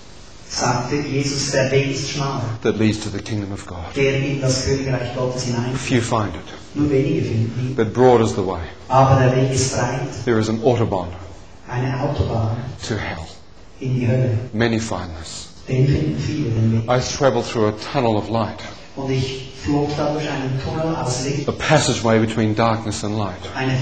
sagte Jesus, der Weg ist schmal, that leads to the kingdom of God. der in das Königreich Gottes hineinführt. Few find it, Nur wenige finden ihn. but broad is the way. Aber der Weg ist breit, There is an autobahn eine Autobahn to hell. in die Hölle. Many find this. Den finden viele, den Weg. I traveled through a tunnel of light, Und ich flog da durch einen Tunnel aus Licht, a passageway between darkness and light. ein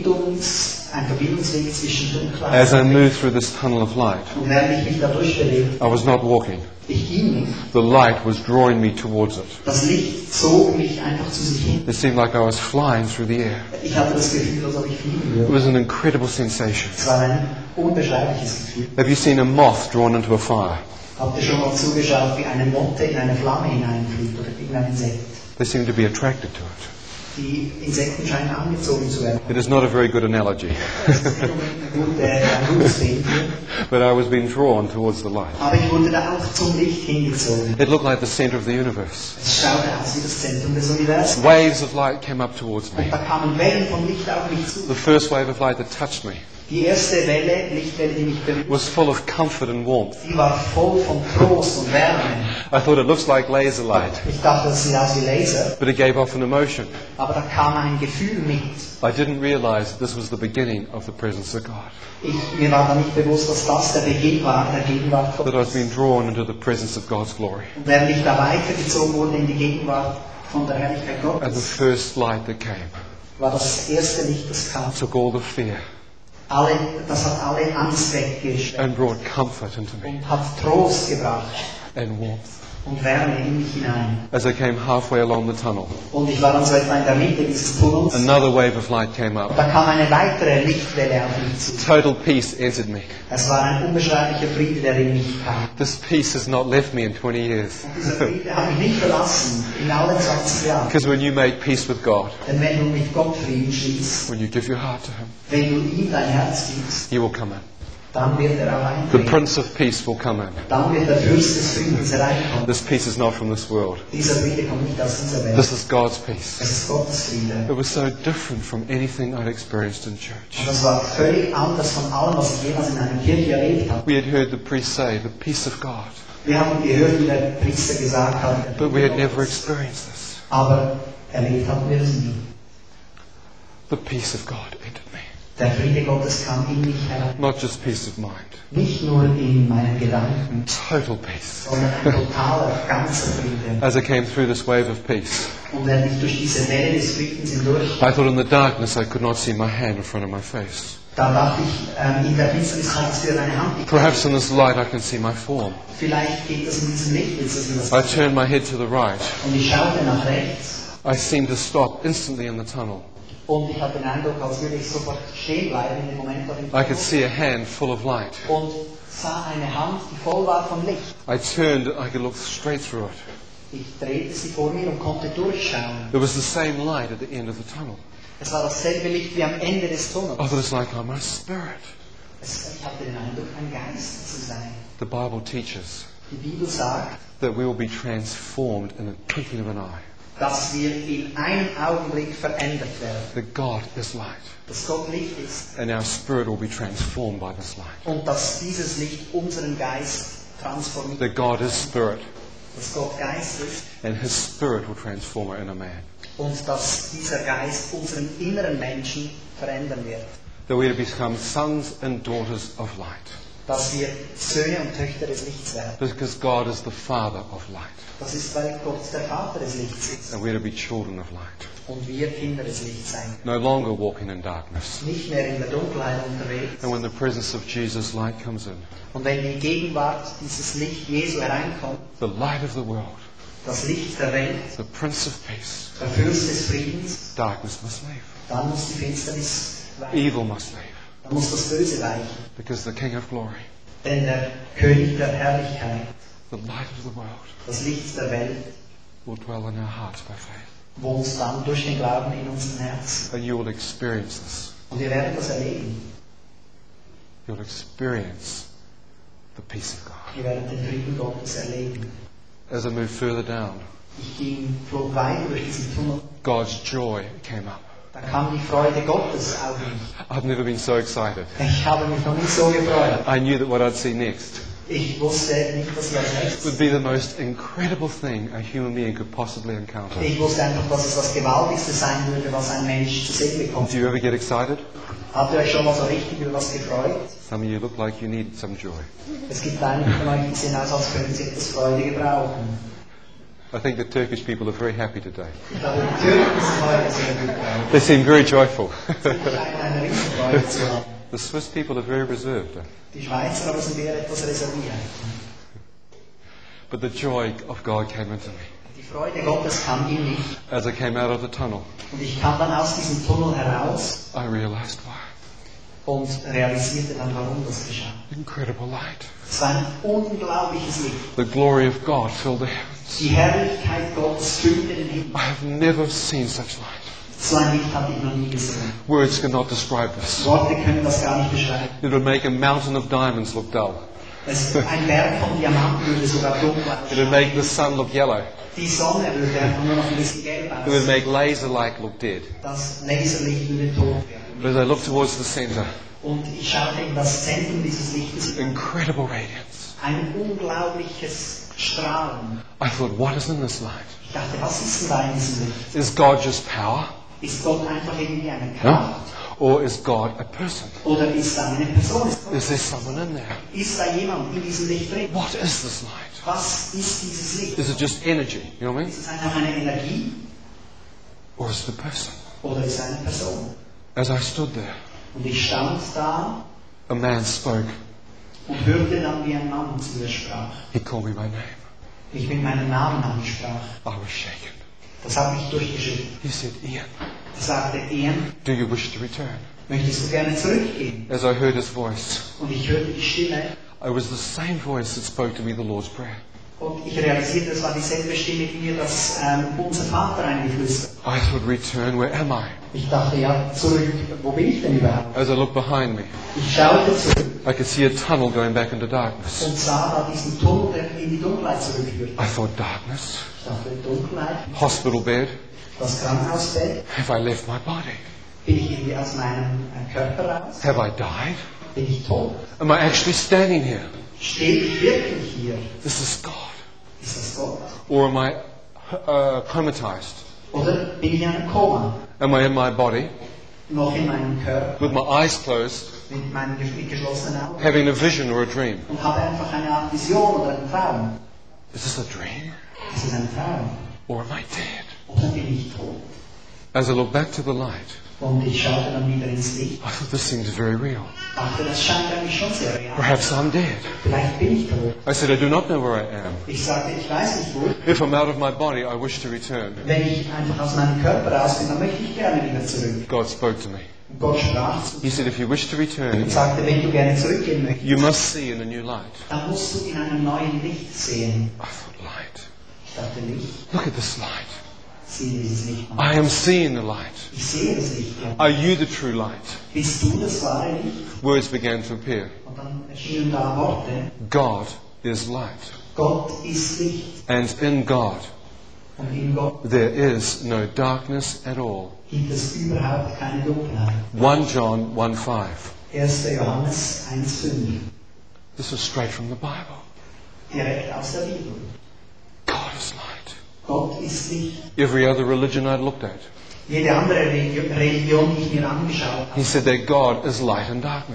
Verbindungsweg zwischen Dunkelheit As I und Licht. moved through this tunnel of light, Und während ich mich da durchbewegte, I was not walking. ich ging nicht. The light was drawing me towards it. Das Licht zog mich einfach zu sich hin. It seemed like I was flying through the air. Ich hatte das Gefühl, als ob ich fliegen It würde. was an incredible sensation. Es war ein unbeschreibliches Gefühl. Have you seen a moth drawn into a fire? Habt ihr schon mal zugeschaut, wie eine Motte in eine Flamme hineinfliegt oder irgendein Insekt? They seem to be attracted to it. Die Insekten scheinen angezogen zu werden. It is not a very good analogy, Das ist nicht unbedingt ein gutes Bild hier. but I was being drawn towards the light. Aber ich wurde da auch zum Licht hingezogen. It looked like the center of the universe. Es schaute aus wie das Zentrum des Universums. Waves of light came up towards me. Und da kamen Wellen von Licht auf mich zu. The first wave of light that touched me Die erste Welle, Lichtwelle, die mich berührte, was full of comfort and warmth. die war voll von Trost und Wärme. I thought it looks like laser light, Ich dachte, das sieht aus wie Laser, but it gave off an emotion. aber da kam ein Gefühl mit. I didn't realize that this was the beginning of the presence of God, Mir war da nicht bewusst, dass das der Beginn war, der Gegenwart that I was Gottes. being drawn into the presence of God's glory. Und während ich da weitergezogen wurde in die Gegenwart von der Herrlichkeit And the Gottes, first light that came war das erste Licht, das kam. took all the fear Das hat alle Angst weggeschwemmt and brought comfort into me und hat Trost gebracht and warmth. und Wärme in mich hinein. As I came halfway along the tunnel, Und ich war dann so etwa in der Mitte dieses Tunnels. another wave of light came Und up. da kam eine weitere Lichtwelle auf mich zu. Total peace entered me. Es war ein unbeschreiblicher Friede, der in mich kam. This peace has not left me in 20 years. Und dieser Friede hat mich nicht verlassen in allen 20 Jahren. Because when you make peace with God, Denn wenn du mit Gott Frieden schließt, when you give your heart to Him, wenn du ihm dein Herz gibst, He will come in. dann wird er auch The eintreten. Prince of Peace will come in. Dann wird der Fürst des Friedens hereinkommen. This peace is not from this world. Dieser Friede kommt nicht aus dieser Welt. This is God's peace. Es ist Gottes Friede. It was so different from anything I'd experienced in Und church. das war völlig anders von allem, was ich jemals in einer Kirche erlebt habe. We had heard the priest say, the peace of God, Wir haben gehört, wie der Priester gesagt hat, but we had never experienced this. aber erlebt hatten wir es nie. The peace of God entered me. Der Friede Gottes kam in mich herein. Not just peace of mind, Nicht nur in meinen Gedanken, total peace. sondern ein totaler, ganzer Friede. As I came through this wave of peace, Und wenn ich durch diese Welle des Friedens hindurch, I thought in the darkness I could not see my hand in front of my face. da dachte ich, in der Finsternis kannst du deine Hand nicht Perhaps in this light I can see my form. Vielleicht geht das in diesem Licht, willst du das I turned my head to the right. Und ich schaute nach rechts I seemed to stop instantly in the tunnel. und ich hatte den Eindruck, als würde ich sofort stehen bleiben in dem Moment, wo I could see a hand full of light. und sah eine Hand, die voll war von Licht. I turned and I could look straight through it. Ich drehte sie vor mir und konnte durchschauen. There was the same light at the end of the tunnel. Es war dasselbe Licht wie am Ende des Tunnels. I thought it's like I'm a spirit. Ich hatte den Eindruck, ein Geist zu sein. The Bible teaches Die Bibel sagt, that we will be transformed in the twinkling of an eye. dass wir in einem Augenblick verändert werden. That God is light. Dass Gott Licht ist And our spirit will be transformed by this light. und dass dieses Licht unseren Geist transformiert. That God is spirit. Dass Gott Geist ist And His spirit will transform our inner man. und dass dieser Geist unseren inneren Menschen verändern wird. That we are to become sons and daughters of light. dass wir Söhne und Töchter des Lichts werden. Because God is the Father of light. Das ist, weil Gott der Vater des Lichts ist And we're to be children of light. und wir Kinder des Lichts sein. No longer walking in darkness. Nicht mehr in der Dunkelheit unterwegs. And when the presence of Jesus' light comes in, Und wenn die Gegenwart dieses Licht Jesu hereinkommt, the light of the world, das Licht der Welt, the Prince of Peace, der Fürst des Friedens, darkness must leave. dann muss die Finsternis weichen. Evil must leave. Dann muss das Böse weichen. Because the King of Glory, Denn der König der Herrlichkeit, the light of the world, das Licht der Welt, will dwell in our hearts by faith. wohnt dann durch den Glauben in unseren Herzen. And you will experience this. Und wir werden das erleben. You'll experience the peace of God. Wir werden den Frieden Gottes erleben. As I move further down, Ich flog weiter durch diesen Tunnel. God's joy came up. Da kam die Freude Gottes auf mich. I've never been so excited. Ich habe mich noch nicht so gefreut. I knew that what I'd see next Ich wusste nicht, was ich als nächstes. would be the most incredible thing a human being could possibly encounter. Ich wusste einfach, dass es das Gewaltigste sein würde, was ein Mensch zu sehen bekommt. Do you ever get excited? Habt ihr euch schon mal so richtig über was gefreut? Some of you look like you need some joy. Es gibt einige von euch, die sehen aus, als könnten sie etwas Freude gebrauchen. I think the Turkish people are very happy today. Ich glaube, die Türken sind heute sehr gut drauf. They seem very joyful. Sie scheinen eine Riesenfreude zu haben. The Swiss people are very reserved. Die Schweizer aber sind eher etwas reserviert. But the joy of God came into me Die Freude Gottes kam in mich as I came out of the tunnel. und ich kam dann aus diesem Tunnel heraus I realized why. und realisierte dann, warum das geschah. Incredible light. Es war ein unglaubliches Licht. The glory of God filled the heavens. Die Herrlichkeit Gottes füllte den Himmel. I have never seen such light. So ein Licht hatte ich noch nie gesehen. Words cannot describe this. Worte können das gar nicht beschreiben. It would make a mountain of diamonds look dull. Ein Berg von Diamanten würde sogar dunkel It would ausschauen. make the sun look yellow. Die Sonne würde einfach nur noch ein bisschen gelb It would aussehen. make laser light look dead. Das Laserlicht würde tot But as werden. I look towards the center, Und ich schaute in das Zentrum dieses Lichtes. incredible radiance. Ein unglaubliches Strahlen. I thought, what is in this light? Ich dachte, was ist denn da in diesem Licht? Is God just power? Ist Gott einfach irgendwie eine No? Kraft? Or is God a person? Oder ist da eine Person? Is there someone in there? Ist da jemand in diesem Licht drin? What is this light? Was ist dieses Licht? Is it just energy? You know what I mean? Ist es einfach eine Energie? Or is it a person? Oder ist es eine Person? As I stood there, Und ich stand da a man spoke. und hörte dann, wie ein Mann zu mir sprach. He called me by name. Ich mit meinem Namen ansprach. I was shaken. Das hat mich durchgeschüttelt. He said, Ian, Er sagte, Ian, do you wish to return? möchtest du gerne zurückgehen? As I heard his voice, Und ich hörte die Stimme it was the same voice that spoke to me the Lord's Prayer. und ich realisierte, es war dieselbe Stimme, die mir das unser Vater eingeflüstert hat. I thought, return, where am I? Ich dachte, ja, zurück, wo bin ich denn überhaupt? As I looked behind me, Ich schaute zurück I could see a tunnel going back into darkness. und sah da diesen Tunnel, der in die Dunkelheit zurückführte. I thought, darkness? Ich dachte, Dunkelheit, Hospital bed? das Krankenhausbett, Have I left my body? bin ich irgendwie aus meinem Körper raus? Have I died? Bin ich tot? Am I actually standing here? Stehe ich wirklich hier? This is God. Ist das Gott? Or am I comatized? Oder bin ich in einem Koma? Am I in my body Noch in meinem Körper? with my eyes closed, Mit meinen geschlossenen Augen? having a vision or a dream? Und habe einfach eine Art Vision oder einen Traum? Is this a dream? Ist es ein Traum? Or am I dead? Oder bin ich tot? As I look back to the light, Und ich schaute dann wieder ins Licht. I thought this seems very real. Dachte, das scheint eigentlich schon sehr real. Perhaps I'm dead. Vielleicht bin ich tot. I said, I do not know where I am. Ich sagte, ich weiß nicht wo. If I'm out of my body, I wish to return. Wenn ich einfach aus meinem Körper raus bin, dann möchte ich gerne wieder zurück. God spoke to me. Und Gott sprach zu mir He said, if you wish to return, und sagte, wenn du gerne zurückgehen möchtest, you must see in a new light. dann musst du in einem neuen Licht sehen. I thought, light. Ich dachte, Licht, Look at this light. sieh dieses Licht an. I am seeing the light. Ich sehe das Licht. Ja. Are you the true light? Bist du das wahre Licht? Words began to appear. Und dann erschienen da Worte. God is light. Gott ist Licht. And in God, Und in Gott there is no darkness at all. gibt es überhaupt keine Dunkelheit. 1 John 1:5. 1. Johannes 1,5. This is straight from the Bible. Direkt aus der Bibel. God is light. Gott ist Licht. Every other religion I'd looked at, Jede andere Religion, die ich mir angeschaut he habe, said that God is light and darkness.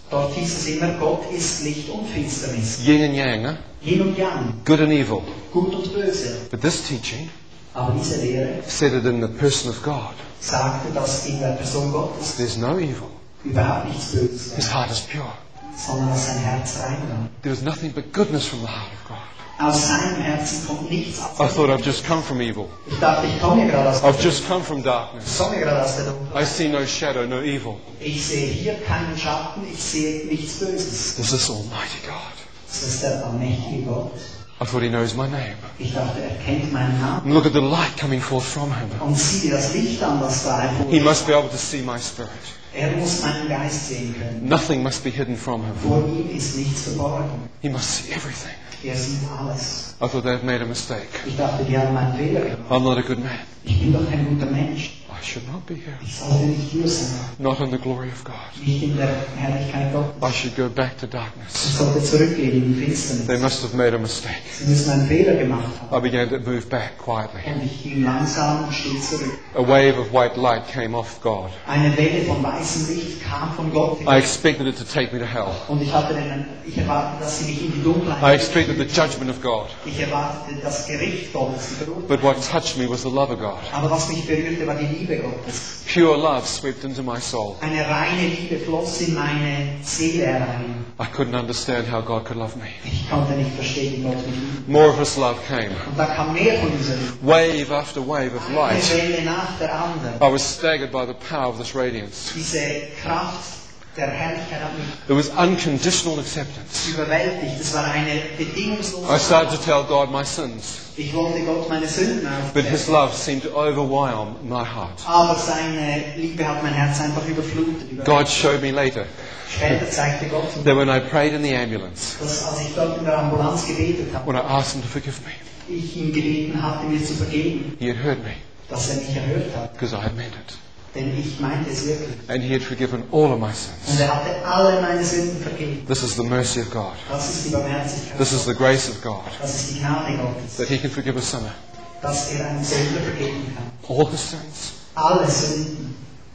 Dort hieß es immer, Gott ist Licht und Finsternis. Yin and yang, huh? Yin und Yang, Good and evil. Gut und Böse. But this teaching Aber diese Lehre said it in the person of God. sagte, dass in der Person Gottes There's no evil. überhaupt nichts Böses His war, heart is pure. sondern dass sein Herz rein war. There was nothing but goodness from the heart of God. Aus seinem Herzen kommt nichts I aus. thought I've just come from evil. Ich dachte, ich komme gerade aus der I've just come from darkness. gerade aus der I Dunkelheit. see no shadow, no evil. Ich sehe hier keinen Schatten, ich sehe nichts Böses. This is Almighty God. Das ist der allmächtige Gott. I thought He knows my name. Ich dachte, er kennt meinen Namen. And look at the light coming forth from Him. Und sieh dir das Licht an, das da He must be hervorgeht. able to see my spirit. Er muss meinen Geist sehen können. Nothing must be hidden from Him. Vor ihm ist nichts verborgen. He must see everything. Er sieht alles. I thought they've made a mistake. Ich dachte, die haben einen Fehler gemacht. I'm not a good man. Ich bin doch kein guter Mensch. I should not be here. Ich sollte nicht hier sein. Not in the glory of God. Nicht in der Herrlichkeit I Gottes. should go back to Ich darkness. sollte zurückgehen in die They Finsternis. must have made a mistake. Sie müssen einen Fehler gemacht haben. I began to move back quietly. Und ich ging langsam und still zurück. A wave of white light came off God. Eine Welle von weißem Licht kam von Gott. I expected it to take me to hell. Und ich erwartete, dass sie mich in die I Dunkelheit. expected the judgment of God. Ich erwartete das Gericht Gottes, die Verurteilung. But what touched me was the love of God. Aber was mich berührte, war die Liebe Gottes. Pure love swept into my soul. Eine reine Liebe floss in meine Seele herein. I couldn't understand how God could love me. Ich konnte nicht verstehen, wie Gott mich liebt. More of His love came. Und da kam mehr von dieser Liebe. Wave after wave of Eine light. Welle nach der anderen. I was staggered by the power of this radiance. Diese Kraft der Herrlichkeit hat mich It was unconditional acceptance. überwältigt. Es war eine bedingungslose I started to Kraft. tell God my sins. Ich wollte Gott meine Sünden But His aufdecken. love seemed to overwhelm my heart. Aber seine Liebe hat mein Herz einfach überflutet. God showed me later Später zeigte Gott mir, that when I prayed in the ambulance, dass als ich dort in der Ambulanz gebetet habe, when I asked Him to forgive me, ich ihn gebeten hatte, mir zu vergeben, He had heard me dass er mich erhört hat. because I had meant it. Denn ich meinte es wirklich. And He had forgiven all of my Und sins. er hatte alle meine Sünden vergeben. This is the mercy of God. Das ist die Barmherzigkeit. This is the grace of God. Das ist die Gnade Gottes. That He can forgive a sinner Dass er einem Sünder vergeben kann. all his sins Alle Sünden.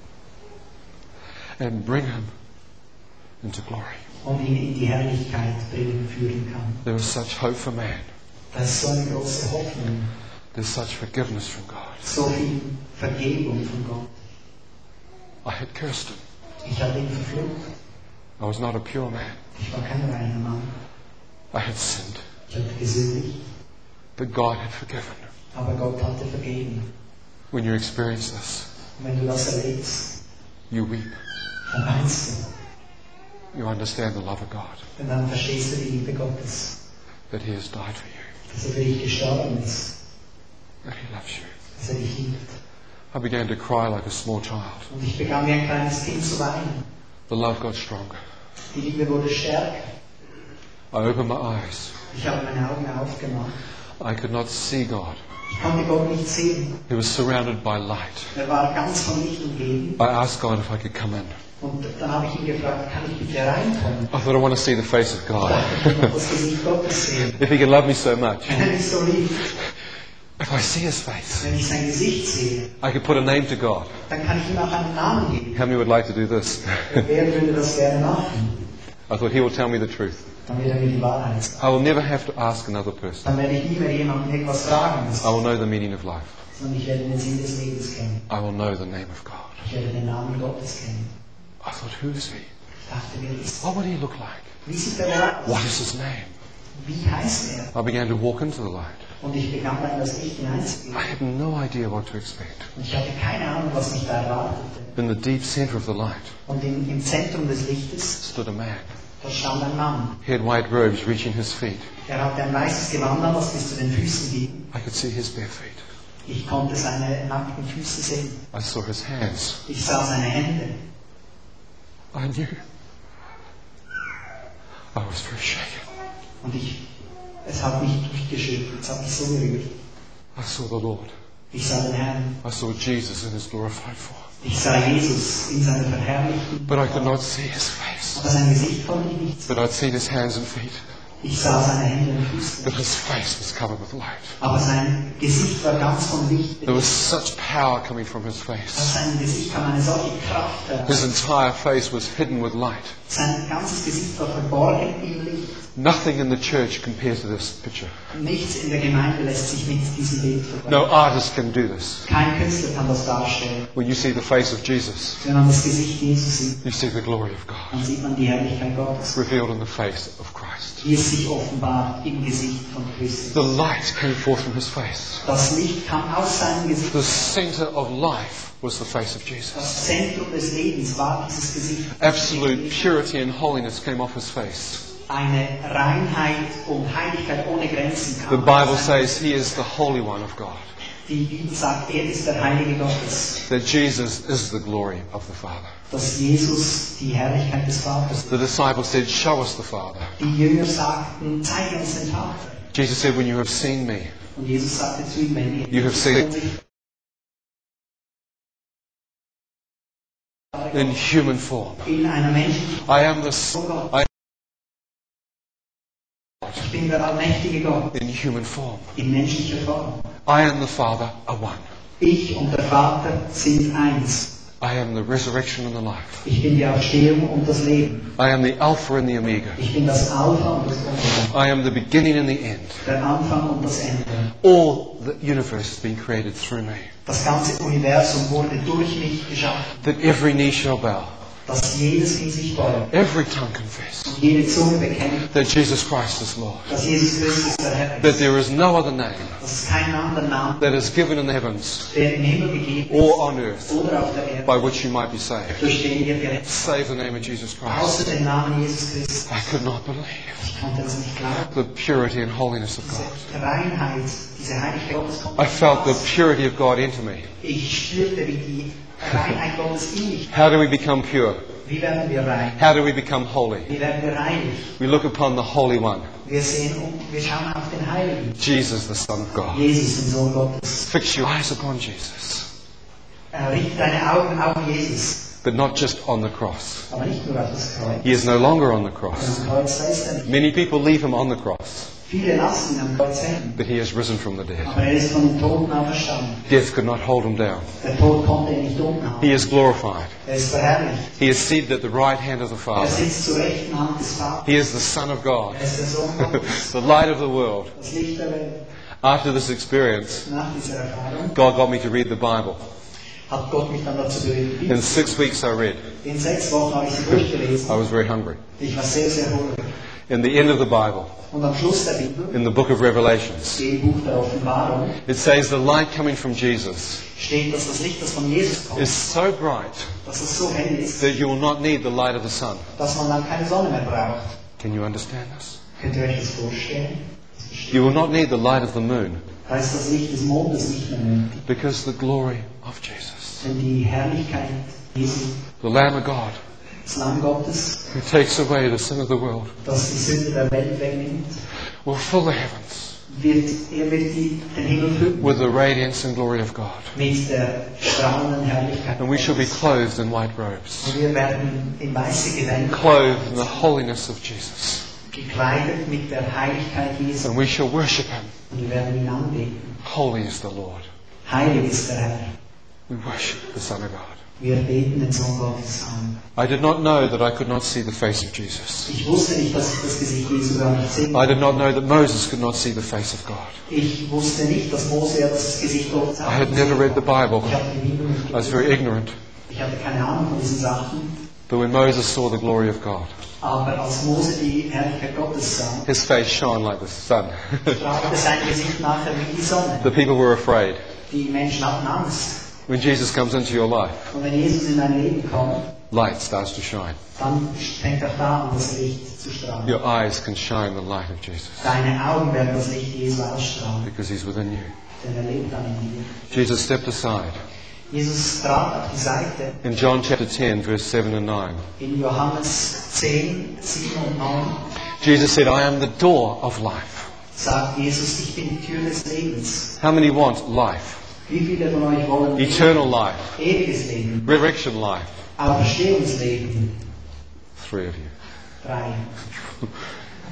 and bring him into glory. Und ihn in die Herrlichkeit bringen, führen kann. There is such hope for man. Das ist so eine große Hoffnung. There's such forgiveness from God. So viel Vergebung von Gott. I had cursed him. Ich habe ihn verflucht. I was not a pure man. Ich war kein reiner Mann. I had sinned. Ich hatte gesündigt. But God had forgiven. Aber Gott hatte vergeben. When you experience this, Und wenn du das erlebst, you weep. dann weinst du. You understand the love of God. Und dann verstehst du die Liebe Gottes. That He has died for you. Dass er für dich gestorben ist. That He loves you. Dass er dich liebt. I began to cry like a small child. Und ich begann wie ein kleines Kind zu weinen. The love got stronger. Die Liebe wurde stärker. I opened my eyes. Ich habe meine Augen aufgemacht. I could not see God. Ich konnte Gott nicht sehen. He was surrounded by light. Er war ganz von Licht umgeben. I asked God if I could come in. Und dann habe ich ihn gefragt, kann ich bitte reinkommen? I thought I want to see the face of Ich God. dachte, ich will das Gesicht Gottes sehen. If He can love me so much, Wenn er mich so liebt, if I see His face, wenn ich sein Gesicht sehe, I could put a name to God. dann kann ich ihm auch einen Namen geben. How many would like to do this? Wer würde das gerne machen? I thought He will tell me the truth. Dann wird er mir die Wahrheit sagen. I will never have to ask another person. Dann werde ich nie mehr jemandem etwas fragen müssen, I will know the meaning of life. sondern ich werde den Sinn des Lebens kennen. I will know the name of God. Ich werde den Namen Gottes kennen. I thought, who is He? Ich dachte, wer ist What would He look like? Wie sieht er wohl aus? What is His name? Wie heißt er? I began to walk into the light. Und ich begann dann in das Licht hineinzugehen. I had no idea what to expect. Und ich hatte keine Ahnung, was mich da erwartete. In the deep center of the light Und im Zentrum des Lichtes, stood a man. da stand ein Mann. He had white robes reaching his feet. Er hatte ein weißes Gewand an, das bis zu den Füßen ging. I could see his bare feet. Ich konnte seine nackten Füße sehen. I saw his hands. Ich sah seine Hände. I knew. I was very shaken. Und es hat mich durchgeschüttelt, es hat mich so berührt. I saw the Lord. Ich sah den Herrn. I saw Jesus in His glorified form. Ich sah Jesus in seiner verherrlichten. But I could not see His face. Aber sein Gesicht konnte ich nicht sehen. But I'd seen His hands and feet. Ich sah seine Hände und Füße. But his face was covered with light. Aber sein Gesicht war ganz von Licht There was bedeckt. such power coming from his Aus face. seinem Gesicht kam eine solche Kraft His heraus. entire face was hidden with light. Sein ganzes Gesicht war verborgen im Licht. Nothing in the church compares to this picture. Nichts in der Gemeinde lässt sich mit diesem Bild vergleichen. No artist can do this. Kein Künstler kann das darstellen. When you see the face of Jesus, Wenn man das Gesicht Jesus sieht, you see the glory of God dann sieht man die Herrlichkeit Gottes, revealed in the face of Christ. wie es sich offenbart im Gesicht von Christus. The light came forth from his face. Das Licht kam aus seinem Gesicht. The center of life was the face of Jesus. Das Zentrum des Lebens war dieses Gesicht. Absolute purity and holiness came off his face. Eine Reinheit und Heiligkeit ohne Grenzen The kam. Bible says he is the Holy One of God. Die Bibel sagt, er ist der Heilige Gottes. That Jesus is the glory of the Father. Dass Jesus die Herrlichkeit des Vaters ist. The disciples said, show us the Father. Die Jünger sagten, zeige uns den Vater. Jesus said, when you have seen me, Und Jesus sagte zu ihm, wenn ihr You have seen it. in human form. in einer menschlichen I am the I Ich bin der allmächtige Gott in human form. in menschlicher Form. I and the Father are one. Ich und der Vater sind eins. I am the resurrection and the life. Ich bin die Auferstehung und das Leben. I am the Alpha and the Omega. Ich bin das Alpha und das Omega. I am the beginning and the end. Der Anfang und das Ende. All the universe has been created through me. Das ganze Universum wurde durch mich geschaffen. That every knee shall bow, Dass jedes in sich beugt every tongue confess und jede Zunge bekennt, that Jesus Christ is Lord. dass Jesus Christus der Herr That ist. there is no other name Dass es keinen anderen Namen that is given in the heavens der im Himmel gegeben or ist on earth oder auf der Erde, by which you might be saved. durch den wir gerettet sind. Save the name of Jesus Außer Christ. dem Namen Jesus Christus. I could not believe Ich konnte es nicht glauben. the purity and holiness of God. Diese Reinheit, diese Heiligkeit Gottes kommt. I felt the purity of God into me. Ich spürte, wie die Reinheit Gottes in mich. How do we become pure? Wie werden wir rein? How do we become holy? Wie werden wir heilig? We look upon the Holy One, Wir sehen wir schauen auf den Heiligen. Jesus, the Son of God. Jesus, den Sohn Gottes. Fix your eyes upon Jesus, Richte deine Augen auf Jesus, but not just on the cross. aber nicht nur auf das Kreuz. He is no longer on the cross. Am Kreuz ist er nicht. Many people leave him on the cross, Viele lassen ihn am Kreuz hängen, but he has risen from the dead. aber er ist von den Toten auferstanden. Death could not hold him down. Der Tod konnte ihn nicht He umhauen. is glorified. Er ist verherrlicht. He is seated at the right hand of the Er Father. sitzt zur rechten Hand des Vaters. He is the Son of God, Er ist der Sohn Gottes, the light of the world. das Licht der Welt. After this experience, Nach dieser Erfahrung God got me to read the Bible. hat Gott mich dann dazu bewegt. In 6 weeks I read. In 6 Wochen habe ich sie durchgelesen. I was very hungry. Ich war sehr, sehr hungrig. In the end of the Bible, Und am Schluss der Bibel, in the book of Revelations, im Buch der Offenbarung, it says the light coming from Jesus steht, dass das Licht, das von Jesus kommt, is so bright dass es so hell ist, that you will not need the light of the sun. dass man dann keine Sonne mehr braucht. Can you understand this? Könnt ihr euch das vorstellen? Das versteht. You will not need the light of the moon Heißt das Licht des Mondes nicht mehr nötig, because the glory of Jesus, denn die Herrlichkeit Jesu, the Lamb of God, das Lamm Gottes, who takes away the sin of the world, das die Sünde der Welt wegnimmt, will fill the heavens wird den Himmel füllen with the radiance and glory of God. mit der strahlenden Herrlichkeit And we shall be Gottes. clothed in white robes, Und wir werden in weiße Gewänder clothed in the holiness of Jesus. gekleidet mit der Heiligkeit Jesu. And we shall worship him. Und wir werden ihn anbeten. Holy is the Lord. Heilig ist der Herr. We worship the Son of God. Wir beten den Sohn Gottes an. I did not know that I could not see the face of Jesus. Ich wusste nicht, dass ich das Gesicht Jesu gar nicht sehen I konnte. did not know that Moses could not see the face of God. Ich wusste nicht, dass Mose das Gesicht Gottes I had never read the Bible. Ich habe die Bibel nicht I was very gelesen. ignorant. Ich hatte keine Ahnung von diesen Sachen. But when Moses saw the glory of God, Aber als Mose die Herrlichkeit Gottes sah, his face shone like the sun. strahlte sein Gesicht nachher wie die Sonne. The people were afraid. Die Menschen hatten Angst. When Jesus comes into your life, Und wenn Jesus in dein Leben kommt, light starts to shine. dann fängt auch da an, das Licht zu strahlen. Your eyes can shine the light of Jesus Deine Augen werden das Licht Jesu ausstrahlen, because he's within you. denn er lebt dann in dir. Jesus stepped aside. Jesus trat auf die Seite. In John chapter 10, verse 7 and 9, In Johannes 10, 7 und 9 Jesus said, I am the door of life. sagt Jesus, ich bin die Tür des Lebens. How many want life? Wie viele von euch wollen Eternal life. ewiges Leben, Resurrection life. Auferstehungsleben? 3 of you. 3.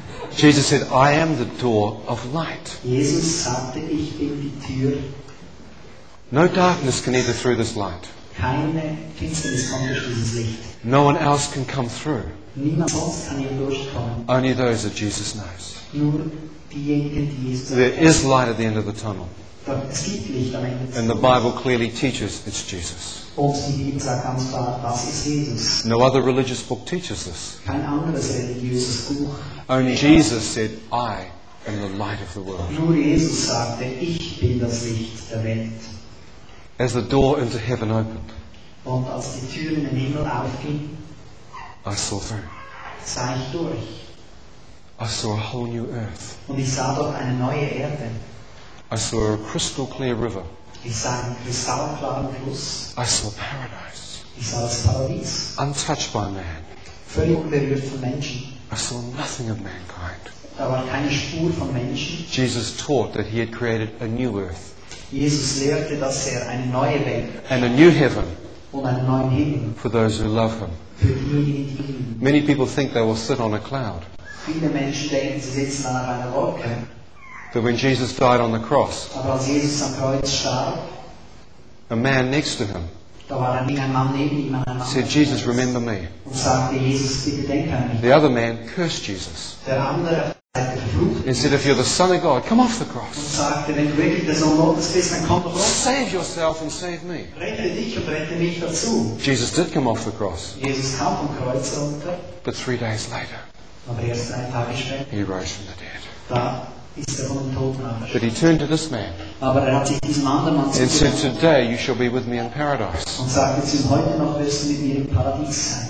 Jesus said, I am the door of light. Jesus sagte, ich bin die Tür. No darkness can enter through this light. Keine Finsternis kommt durch dieses Licht. No one else can come through. Niemand sonst kann hier durchkommen. Only those that Jesus knows. Nur diejenigen, die Jesus There is light at the end of the tunnel. Es gibt Licht am Ende des And the Tunnels. Bible clearly teaches it's Jesus. Und die Bibel sagt ganz klar, das ist Jesus. No other religious book teaches this. Kein anderes religiöses Buch. Only Jesus said, I am the light of the world. Nur Jesus sagte, ich bin das Licht der Welt. As the door into heaven opened, Und als die Tür in den Himmel aufging, I saw through. sah ich durch. I saw a whole new earth. Und ich sah dort eine neue Erde. I saw a crystal clear river. Ich sah einen kristallklaren Fluss. I saw paradise, Ich sah das Paradies. untouched by man. Völlig unberührt von Menschen. I saw nothing of mankind. Da war keine Spur von Menschen. Jesus taught that he had created a new earth Jesus lehrte, dass eine neue Welt and a new heaven und einen neuen Himmel for those who love him. für diejenigen, die lieben. Many people think they will sit on a cloud. Viele Menschen denken, sie sitzen dann auf einer Wolke. But when Jesus died on the cross, Aber als Jesus am Kreuz starb, a man next to him da war ein Mann neben ihm an einem said, Jesus, remember me. und sagte, Jesus, bitte denk an mich. The other man cursed Jesus Der andere sagte, verflucht and said, if you're the Son of God, come off the und cross. sagte, wenn du wirklich der Sohn Gottes bist, dann komm doch raus. Save yourself and save me. Rette dich und rette mich dazu. Jesus did come off the cross, Jesus kam vom Kreuz runter, but 3 days later, aber erst 3 Tage später, he rose from the dead. da ist er von den Toten But auferstanden. he turned to this man Aber er hat sich diesem anderen Mann and said, zugewandt today you shall be with me in paradise. und sagte zu ihm, heute noch wirst du mit mir im Paradies sein.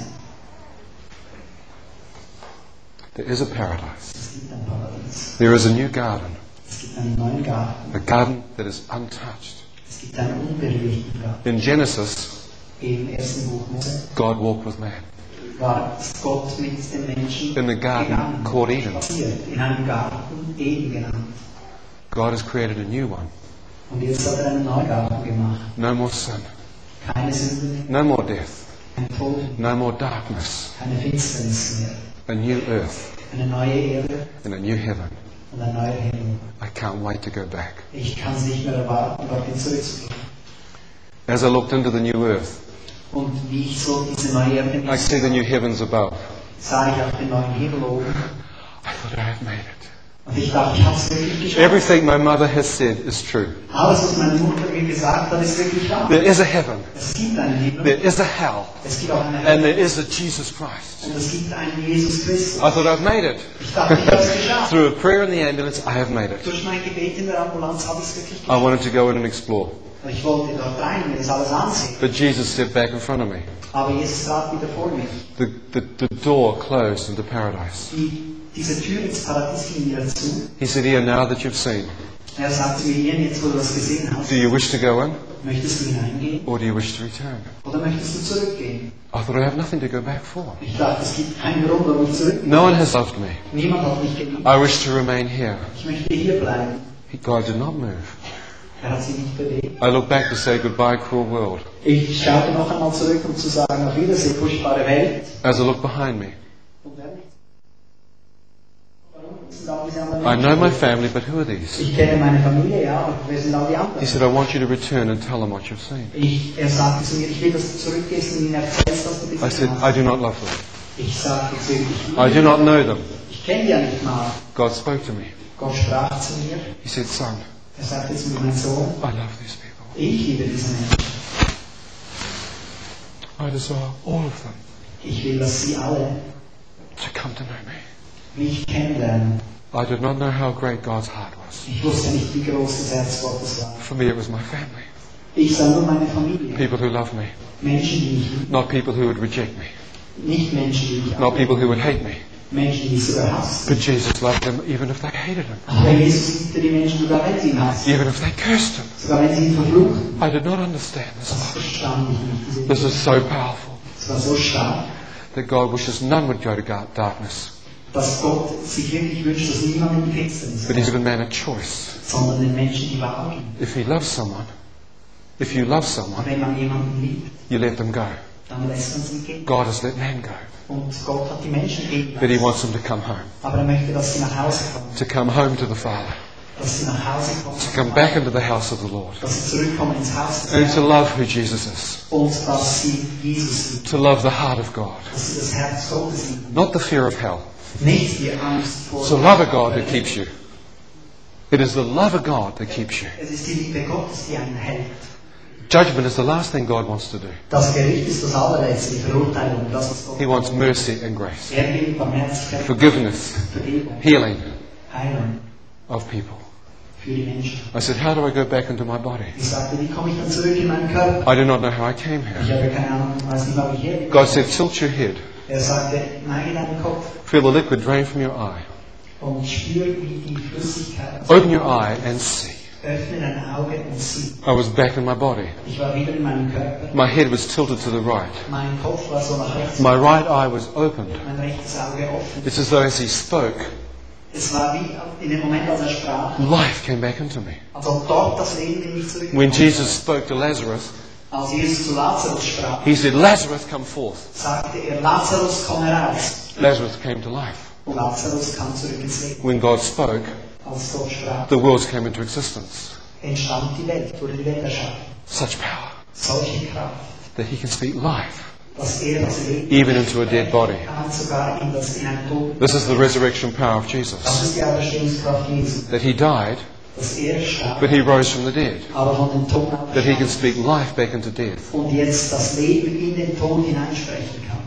There is a paradise. Es gibt ein Paradies. There is a new garden. Es gibt einen neuen Garten. A garden that is untouched. Es gibt einen unberührten Garten. In Genesis, Im ersten Buch Mose God walked with man war Gott mit den Menschen in the garden gegangen, called Eden. spaziert, in einem Garten, Eden genannt. God has created a new one. Und jetzt hat er einen Neugarten gemacht. No more sin, Keine Sünde, no more death, kein Tod, no more darkness. keine Finsternis mehr. A new earth Eine neue Erde and a new heaven. und ein neuer Himmel. I can't wait to go back. Ich kann es nicht mehr erwarten, dorthin zurückzugehen. As I looked into the new earth, Und wie ich so diese neue Erde I see the new heavens above. sah ich auf den neuen Himmel oben I thought, I have made it. und ich dachte, ich habe es wirklich geschafft. Everything my mother has said is true. Alles, was meine Mutter mir gesagt hat, ist wirklich wahr. There is a heaven, Es gibt einen Himmel, there is a hell, es gibt auch eine and Hölle there is a Jesus Christ. und es gibt einen Jesus Christus. I thought, I've made it. Ich dachte, ich habe es geschafft. Through a prayer in the ambulance, I have made it. Durch mein Gebet in der Ambulanz habe ich es wirklich I geschafft. wanted to go in and explore. Und ich wollte dort rein, mir das alles ansehen. But Jesus stepped back in front of me. Aber Jesus trat wieder vor mich. The door closed into paradise. Diese Tür ins Paradies ging wieder zu. He said, here, now that you've seen, Er sagte mir, Ian, jetzt wo du das gesehen hast, do you wish to go in möchtest du hineingehen or do you wish to return? oder möchtest du zurückgehen? I thought, I have nothing to go back for. Ich dachte, es gibt keinen Grund, warum ich zurückgehe. No one has loved me. Niemand hat mich geliebt. I wish to remain here. Ich möchte hier bleiben. God did not move. Er hat sich nicht bewegt. I look back to say, goodbye, cruel world. Ich schaute noch einmal zurück, um zu sagen, auf Wiedersehen, furchtbare Welt. As I look behind me, Und er nicht. Warum sind all diese anderen I know Menschen? my family, but who are these? Ich kenne meine Familie, ja, aber wer sind all die He anderen? said, I want you to return and tell them what you've seen. Er sagte zu mir, ich will, dass du zurückgehst und ihnen erzählst, was du I gesehen said, I hast. do not love them. Ich sagte zu ihm, I do not know them. ich kenne die ja nicht mal. God spoke to me. Gott sprach zu mir. He said, son, Er sagte zu mir, mein Sohn, I love these people. ich liebe diese Menschen. I desire all of them Ich will, dass sie alle to come to know me. mich kennenlernen. I did not know how great God's heart was. Ich wusste nicht, wie groß das Herz Gottes war. For me, it was my family. Ich sah nur meine Familie. People who love me. Menschen, die mich lieben. Not people who would reject me. Nicht Menschen, die mich Not ablehnen. people who would hate me. Menschen, die mich sogar hassen. But Jesus loved them even if they hated him. Aber Jesus liebte die Menschen sogar, wenn sie ihn hassen. Even if they cursed him. Sogar wenn sie ihn verfluchten. I did not understand this Das love. verstand ich nicht. Diese This Liebe. is so powerful. Es war so stark, That God wishes none would go to darkness. dass Gott sich wirklich wünscht, dass niemand in die Finsternis But He's kommt, given man a choice. sondern den Menschen die Wahl gibt. If He loves someone, if you love someone, Wenn man jemanden liebt, you let them go. dann lässt man sie gehen. God has let man go. Und Gott hat die Menschen gehen That He lassen. wants them to come home. Aber er möchte, dass sie nach Hause kommen. To come home to the Father. Dass sie nach Hause kommen. To come back into the house of the Lord. Dass sie zurückkommen ins Haus des And to Herrn. love who Jesus is. Und dass sie Jesus lieben. To love the heart of God. Dass sie das Herz Gottes lieben. Not the fear of hell. Nicht die Angst vor. It's the love of God that keeps you. It is the love of God that keeps you. Es ist die Liebe Gottes, die einen hält. Judgment is the last thing God wants to do. Das Gericht ist das allerletzte, die Verurteilung, das was Gott He wants mercy and grace. Er will Barmherzigkeit, Forgiveness. Vergebung, Healing Heilung of people. für die Menschen. I said, how do I go back into my body? Ich sagte, wie komme ich dann zurück in meinen Körper? I do not know how I came Ich here. habe keine Ahnung, weiß nicht, wo ich hergekommen God said, tilt your head. Er sagte, neige deinen Kopf Feel the liquid drain from your eye. und spür, wie die Flüssigkeit Open your eye and see. öffne dein Auge und sieh. I was back in my body. Ich war wieder in meinem Körper. My head was tilted to the right. Mein Kopf war so nach rechts. My right eye was opened. Mein rechtes Auge offen. It's as though as He spoke, Es war wie in dem Moment, als er sprach, life came back into me. als ob dort das Leben in mich When zurückgekommen Jesus ist. spoke to Lazarus, Als Jesus zu Lazarus sprach, He said, Lazarus, come forth. sagte er, Lazarus, komm heraus. Lazarus came to life. Und Lazarus kam zurück ins Leben. When God spoke, Als Gott sprach, the worlds came into existence. entstand die Welt, wurde die Welt erschaffen. Such power Solche Kraft, that He can speak life dass er das Leben even into a dead body. kann, sogar in einen Tod. This is the resurrection power of Das Jesus. ist die Auferstehungskraft Jesu. That He died, Dass er starb, but He rose from the dead. aber von den Toten That He can auferstanden speak life back into death. und jetzt das Leben in den Tod hineinsprechen kann.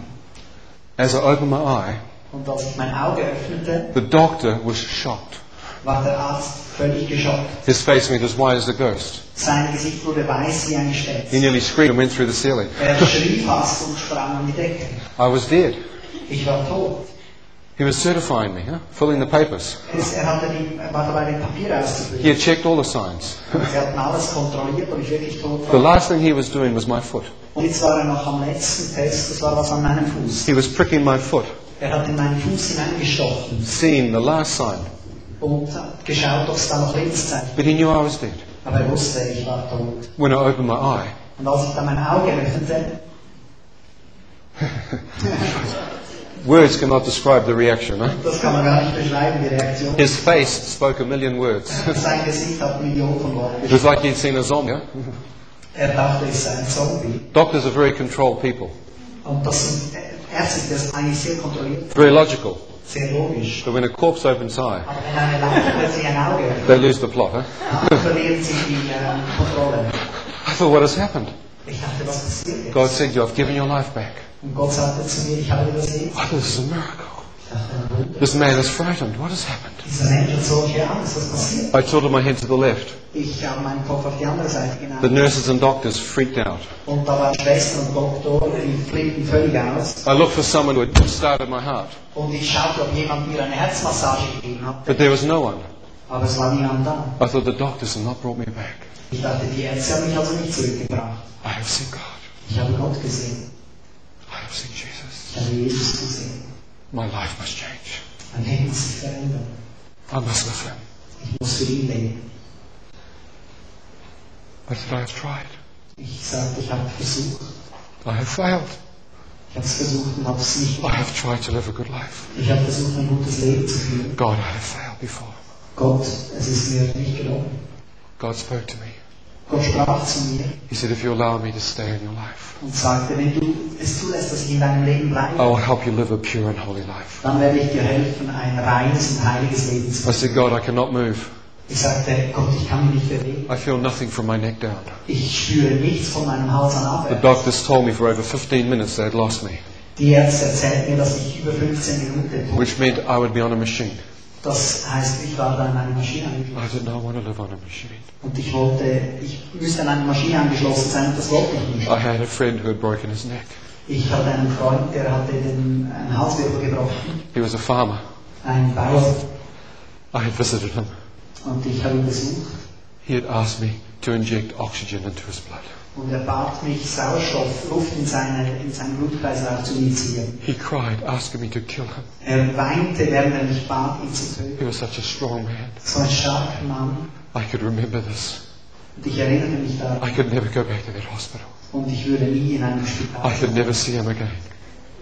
As I opened my eye, Und als ich mein Auge öffnete, the doctor was shocked. war der Arzt völlig geschockt. His face went as white as a ghost. Sein Gesicht wurde weiß wie ein Gestelz. He nearly screamed and went through the ceiling. Er schrie fast und sprang an die Decke. I was dead. Ich war tot. He was certifying me, filling the papers. Er war dabei, die Papiere He auszufüllen. had checked all the signs. Sie hatten alles kontrolliert, ob ich wirklich tot The war. last thing he was doing was my foot. Und jetzt war er noch am letzten Test, das war was an meinem Fuß. He was pricking my foot, Er hat in meinen Fuß hineingestochen seeing the last sign. und hat geschaut, ob es da noch Lebenszeichen But he knew I was dead. gibt. Aber er wusste, ich war tot. When I opened my eye, Und als ich dann mein Auge öffnete, words cannot describe the reaction. das kann man gar nicht beschreiben, die Reaktion. His face spoke a million words. Sein Gesicht hat Millionen von Worten It was gesprochen. like he'd seen a zombie. Er dachte, ich sei ein Zombie. Doctors are very controlled people, Und das sind Ärzte, die das eigentlich sehr kontrolliert, very logical. sehr logisch. But when a corpse opens eye, Aber wenn eine Leiche plötzlich ein Auge öffnet, they lose the plot. dann verlieren sie die Kontrolle. I thought, what has happened? Ich dachte, was passiert jetzt? God said, you have given your life back. Und Gott sagte zu mir, ich habe dir das Leben. Oh, this is a miracle. Ich dachte, ein Wunder. This man is frightened. What has happened? Dieser Mensch hat solche Angst, was passiert? I tilted my head to the left. Ich habe meinen Kopf auf die andere Seite The geneigt. nurses and doctors freaked out. Und da waren Schwestern und Doktor, die flippten völlig aus. I looked for someone who had started my heart, Und ich schaute, ob jemand mir eine Herzmassage gegeben hat. but there was no one. Aber es war niemand da. I thought the doctors had not brought me back. Ich dachte, die Ärzte haben mich also nicht zurückgebracht. I have seen God. Ich habe Gott gesehen. I have seen Jesus. Ich habe Jesus gesehen. My life must change. Mein Leben muss sich verändern. I must live Him. Ich muss für ihn leben. I said, I have tried. Ich sagte, ich habe versucht. I have failed. Ich habe es versucht und habe es nicht I gemacht. have tried to live a good life. Ich habe versucht, ein gutes Leben zu führen. God, I have failed before. Gott, es ist mir nicht gelungen. God spoke to me. Gott sprach zu mir He said, if you allow me to stay in your life, und sagte, wenn du es zulässt, dass ich in deinem Leben I bleibe, will help you live a pure and holy life. dann werde ich dir helfen, ein reines und heiliges Leben zu I führen. said, God, I cannot move. Ich sagte, Gott, ich kann mich nicht bewegen. I feel nothing from my neck down. Ich spüre nichts von meinem Hals an The abwärts. doctors told me for over 15 minutes they had lost me, Die Ärzte erzählten mir, dass ich über 15 Minuten tot. which meant I would be on a machine. Das heißt, ich war dann an eine Maschine I angeschlossen. did not want to live on a machine. Und ich müsste an eine Maschine angeschlossen sein und das wollte ich nicht. I had a friend who had broken his neck. Ich hatte einen Freund, der hatte einen Halswirbel gebrochen, He was a farmer. ein Bauer, I had visited him. und ich habe ihn besucht. He had asked me to inject oxygen into his blood. Und er bat mich, Sauerstoff, Luft in seinen Blutkreislauf zu initiieren. He cried, asking me to kill him. Er weinte, während er mich bat, ihn zu töten. He was such a strong man. So ein starker Mann. I could remember this. Und ich erinnerte mich I daran. could never go back to that hospital. Und ich würde nie in einem I Spital could never see him again.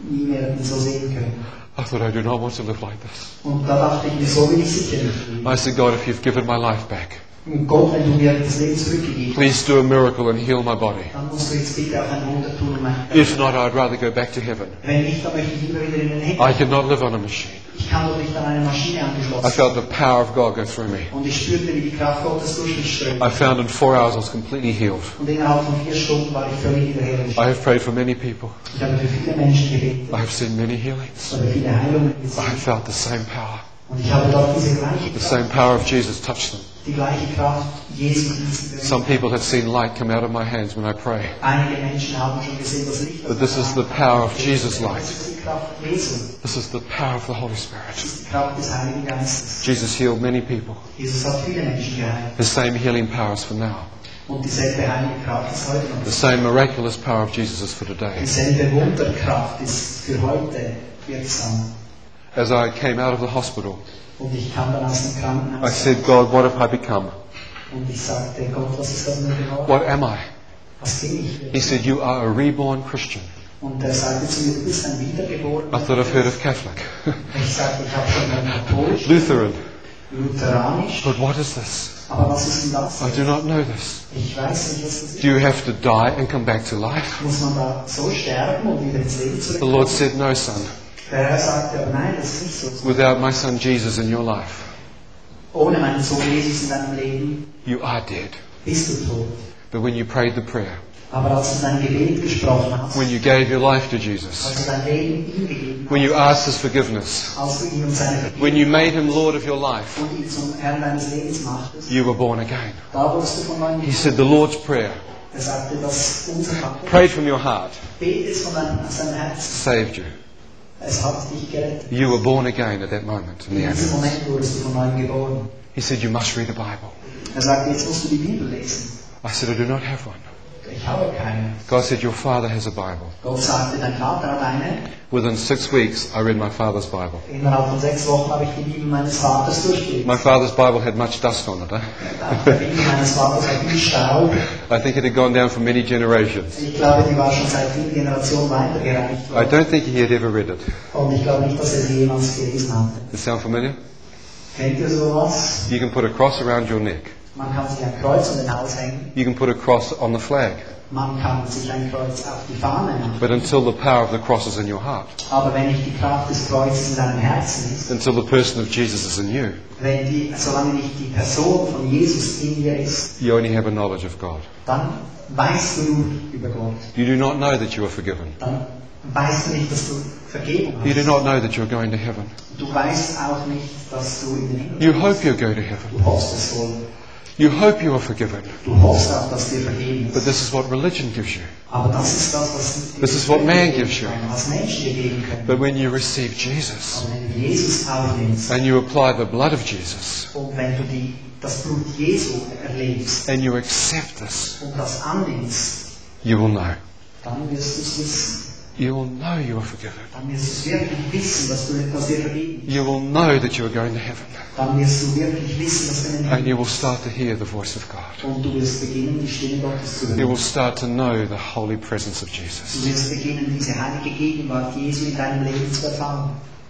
nie mehr so sehen können. I thought, I do not want to live like this. Und da dachte ich mir, so will ich sicher nicht leben. I said, God, if you've given my life back, Und Gott, wenn du mir das Leben zurückgegeben hast, please do a miracle and heal my body. dann musst du jetzt bitte auch ein Wunder tun. If not, I'd rather go back to heaven. Wenn nicht, dann möchte ich lieber wieder in den Himmel. I cannot live on a machine. Ich kann doch nicht an eine Maschine I angeschlossen felt the power of God go through me. Und ich spürte, wie die Kraft Gottes durch mich strömt. I found in 4 hours I was completely healed. Und innerhalb von 4 Stunden war ich völlig wiederhergestellt. I have prayed for many people. Ich habe für viele Menschen gebetet. I have seen many healings. Ich habe viele Heilungen I have gesehen. felt the same power. Und ich habe dort diese gleiche The Kraft, same power of Jesus touched them. die gleiche Kraft Jesu in diesen Some people have seen light come out of my hands when I pray. Einige Menschen haben schon gesehen, das Licht. But this is the power of Jesus' light. Das ist die Kraft Jesu. This is the power of the Holy Das Spirit. ist die Kraft des Heiligen Geistes. Jesus healed many people. Jesus hat viele Menschen geheilt. The same healing power is for now. Und dieselbe heilige Kraft ist heute noch. The same miraculous power of Jesus is for today. Dieselbe Wunderkraft ist für heute wirksam. As I came out of the hospital, Und ich kam dann aus dem I Krankenhaus said, God, what have I become? und ich sagte, Gott, was ist das mir geworden? What am I? Was bin ich? He said, you are a reborn Christian. Und er sagte zu mir, du bist ein Wiedergeborener. I thought I've heard of Catholic. Ich sagte, ich habe schon mal katholisch, Lutheran. lutheranisch, But what is this? aber was ist denn das? I do not know this. Ich weiß nicht, was das ist. Do you have to die and come back to life? Muss man da so sterben und wieder ins Leben The zurückkommen? Lord said, no, son. Der Herr sagte, aber nein, das ist nicht so. Without my son Jesus in your life, Ohne meinen Sohn Jesus in deinem Leben you are dead. bist du tot. But when you prayed the prayer, Aber als du dein Gebet gesprochen hast, when you gave your life to als Jesus, du dein Leben ihm gegeben when you hast, asked His forgiveness, als du ihm seine when Vergebung you made Him Lord of your life, und ihn zum Herrn deines Lebens machtest, you were born again. da wurdest du von neuem He geboren. said the Lord's Prayer, Er sagte, dass unser Vater prayed from your heart, betet von deinem Herzen. saved you. Es hat dich gerettet. You were born again at that moment in the In diesem ambulance. Moment wurdest du von neuem geboren. He said, you must read a Bible. Er sagte, jetzt musst du die Bibel lesen. I said, I do not have one. Ich habe keine. God said, your father has a Bible. Gott sagte, dein Vater hat eine. Within 6 weeks, I read my father's Bible. Innerhalb von 6 Wochen habe ich die Bibel meines Vaters durchgelesen. My father's Bible had much dust on it. Die Bibel meines Vaters hat viel Staub. I think it had gone down for many generations. Ich glaube, die war schon seit vielen Generationen weitergereicht I worden. don't think he had ever read it. Und ich glaube nicht, dass er sie jemals gelesen hatte. Does it sound familiar? Kennt ihr sowas? You can put a cross around your neck. Man kann sich ein Kreuz um den Hals hängen. You can put a cross on the flag. Man kann sich ein Kreuz auf die Fahne machen. But until the power of the cross is in your heart, Aber wenn nicht die Kraft des Kreuzes in deinem Herzen ist, until the person of Jesus is in you, solange nicht die Person von Jesus in dir ist, you only have a knowledge of God. dann weißt du nur über Gott. You do not know that you are forgiven. Dann weißt du nicht, dass du Vergebung You do hast. not know that you're going to heaven. Du weißt auch nicht, dass du in den Himmel You kommst. hope you'll go to heaven. Du hoffst es wohl. You hope you are forgiven. Du hoffst auch, dass dir vergeben But ist. this is what religion gives you. Aber das ist das, was dir This is what man geben gives you. können, was Menschen dir geben können. But when you receive Jesus Aber wenn du Jesus aufnimmst and you apply the blood of Jesus und wenn du das Blut Jesu erlebst and you accept this, und das annimmst, you will know. dann wirst du es wissen. You will know you are forgiven. Dann wirst du es wirklich wissen, dass dir vergeben ist. You will know that you are going to heaven. Dann wirst du wirklich wissen, dass du in den And Himmel you will start to hear the voice of God. und du wirst beginnen, die Stimme Gottes zu You hören. will start to know the holy presence of Du Jesus. wirst beginnen, diese heilige Gegenwart Jesu in deinem Leben zu erfahren.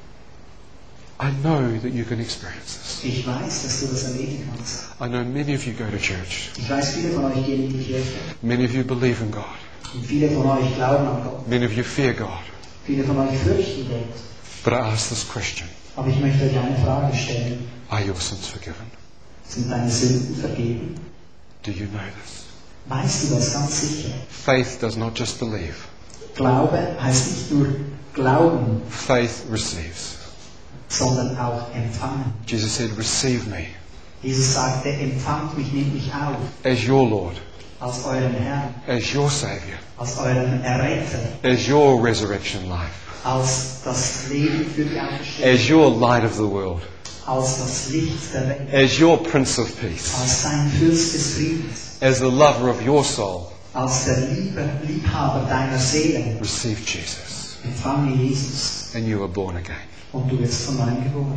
I know that you can experience this. Ich weiß, dass du das erleben kannst. I know many of you go to church. Ich weiß, viele von euch gehen in die Kirche. Many of you believe in God. Und viele von euch glauben an Gott. Many of you fear God. Viele von euch fürchten Gott. But I ask this question. Aber ich möchte euch eine Frage stellen. Are your sins forgiven? Sind deine Sünden vergeben? Do you know this? Weißt du das ganz sicher? Faith does not just believe. Glaube heißt nicht nur glauben, Faith receives. sondern auch empfangen. Jesus said, receive me Jesus sagte, empfangt mich, nehmt mich auf, as your Lord, als euren Herrn, as your Savior, als euren Erretter, as your resurrection life, als das Leben für die Auferstehung, as your light of the world, als das Licht der Welt, as your Prince of Peace, als sein Fürst des Friedens, as the lover of your soul. als der Liebhaber deiner Seele. Receive Jesus, Empfange Jesus and you are born again. und du wirst von neuem geboren.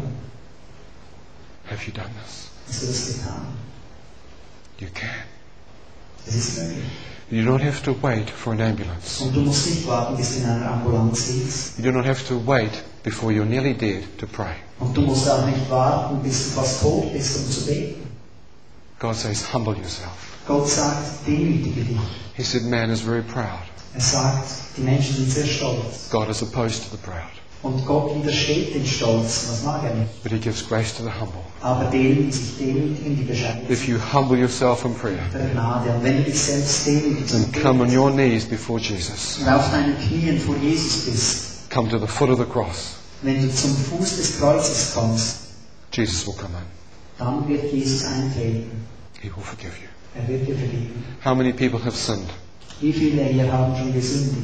Have you done this? Hast du das getan? You can. Es ist möglich. You do not have to wait for an ambulance. Und du musst nicht warten, bis du in einer Ambulanz liegst. You do not have to wait before you're nearly dead to pray. Und du musst auch nicht warten, bis du fast tot bist, um zu beten. God says, humble yourself. Gott sagt, demütige dich. He said, man is very proud. Er sagt, die Menschen sind sehr stolz. God is opposed to the proud. Und Gott widersteht den Stolz, das mag er nicht. But He gives grace to the humble. Aber denen, die sich demütigen, die bescheiden If you humble yourself in prayer der Gnade. Und wenn du dich selbst demütigst and und come on betest your knees before Jesus, und auf deinen Knien vor Jesus bist, come to the foot of the cross, wenn du zum Fuß des Kreuzes kommst, Jesus will come in. dann wird Jesus eintreten. He will forgive you. Er wird dir vergeben. How many people have sinned? Wie viele hier haben schon gesündigt?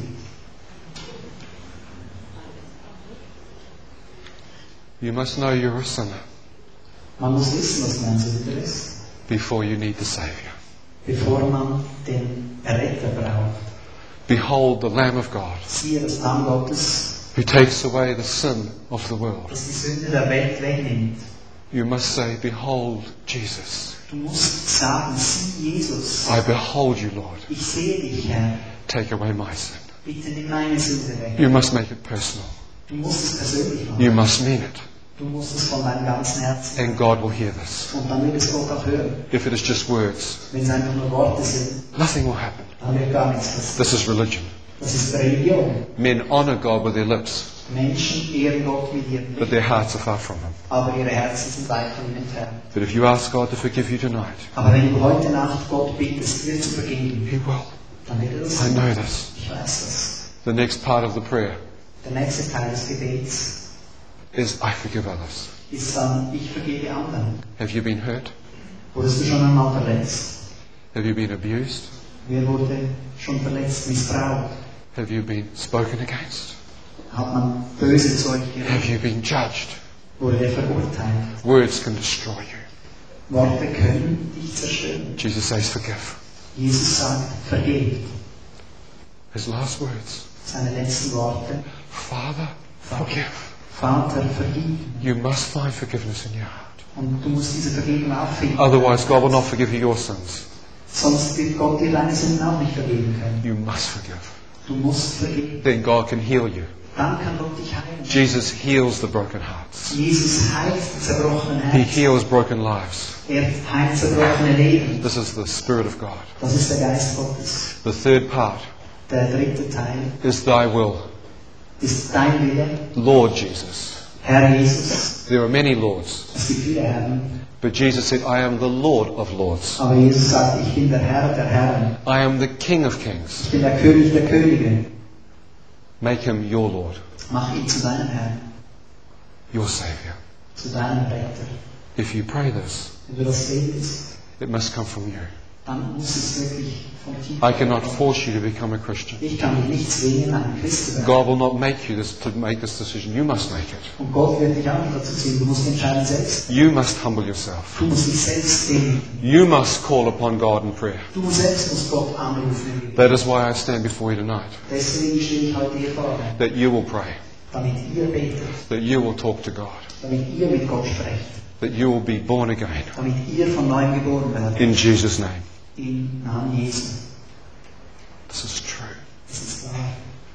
You must know you're a sinner Man muss wissen, dass man ein Sünder ist, before you need the Saviour. bevor man den Erretter braucht. Behold the Lamb of God, Siehe das Lamm Gottes, who takes away the sin of the world. das die Sünde der Welt wegnimmt. You must say, behold Jesus. Du musst sagen, sieh Jesus. I behold you, Lord. Ich sehe dich, Herr. Take away my sin. Bitte nimm meine Sünde weg. You must make it personal. Du musst es persönlich machen. You must mean it. Du musst es von deinem ganzen Herzen. And God will hear this. Und dann wird es Gott auch hören. If it is just words, Wenn es einfach nur Worte sind, nothing will happen. dann wird gar nichts passieren. This is religion. Das ist Religion. Men honor God with their lips, Menschen ehren Gott mit ihren but Lippen, their hearts are far from Him. aber ihre Herzen sind weit von ihm entfernt. But if you ask God to forgive you tonight, Aber wenn du heute Nacht Gott bittest, dir zu vergeben, He will. dann wird er das I tun. know this. Ich weiß das. The next part of the prayer Der nächste Teil des Gebets is, I forgive others. ist dann, ich vergebe anderen. Have you been hurt? Wurdest du schon einmal verletzt? Have you been abused? Wer wurde schon verletzt, missbraucht? Have you been spoken against? Hat man böse Zeug Have geredet? you been judged? Wurde der verurteilt? Words can destroy you. Worte können dich zerstören. Jesus says, forgive. Jesus sagt, vergebt. His last words, Seine letzten Worte. Father, forgive. Vater, vergib. You must find forgiveness in your heart. Und du musst diese Vergebung auch finden. Otherwise, God will not forgive you your sins. Sonst wird Gott dir deine Sünden auch nicht vergeben können. You must forgive. Du musst vergeben. Then God can heal you. Dann kann Gott dich heilen. Jesus heals the broken hearts. Jesus heilt die zerbrochenen He Herzen. heals broken lives. Er heilt zerbrochene Leben. This is the Spirit of God. Das ist der Geist Gottes. The third part Der dritte Teil is thy will. ist dein Wille, Lord Jesus. Herr Jesus. There are many lords, Es gibt viele Herren, but Jesus said, I am the Lord of lords. aber Jesus sagt, ich bin der Herr der Herren. I am the King of kings. Ich bin der König der Könige. Make him your Lord, Mach ihn zu deinem Herrn, your Savior. zu deinem Retter. If you pray this, Wenn du das betest, it must come from you. dann muss es wirklich von tief I cannot kommen. force you to become a Christian. Ich kann dich nicht zwingen, ein Christ zu werden. God will not make you to make this decision. You must make it. Und Gott wird dich auch nicht dazu zwingen. Du musst entscheiden selbst. You must humble yourself. Du musst dich selbst demütigen. You must call upon God in prayer. Du selbst musst Gott anrufen. im Gebet. That is why I stand before you tonight. Deswegen stehe ich heute hier vor euch, That you will pray. damit ihr betet, That you will talk to God. damit ihr mit Gott sprecht, That you will be born again. damit ihr von neuem geboren werdet. In Jesus' name. Im Namen Jesu. This is true. Es ist wahr.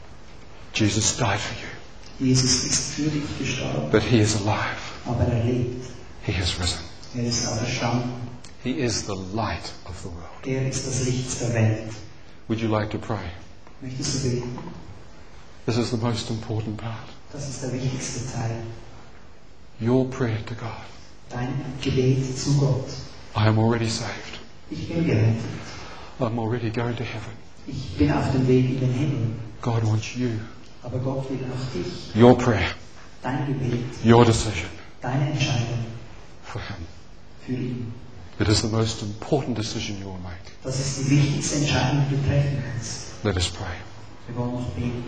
Jesus died for you. Jesus ist für dich gestorben, But he is alive. aber er lebt. He has risen. Er ist auferstanden. He is the light of the world. Er ist das Licht der Welt. Would you like to pray? Möchtest du beten? This is the most important part. Das ist der wichtigste Teil. Your prayer to God. Dein Gebet zu Gott. I am already saved. Ich bin gerettet. I'm already going to heaven. Ich bin auf dem Weg in den Himmel. God wants you. Aber Gott will auch dich. Your prayer. Dein Gebet. Your decision Deine Entscheidung for him. für ihn. It is the most important decision you will make. Das ist die wichtigste Entscheidung, die du treffen kannst. Let us pray. Wir wollen noch beten.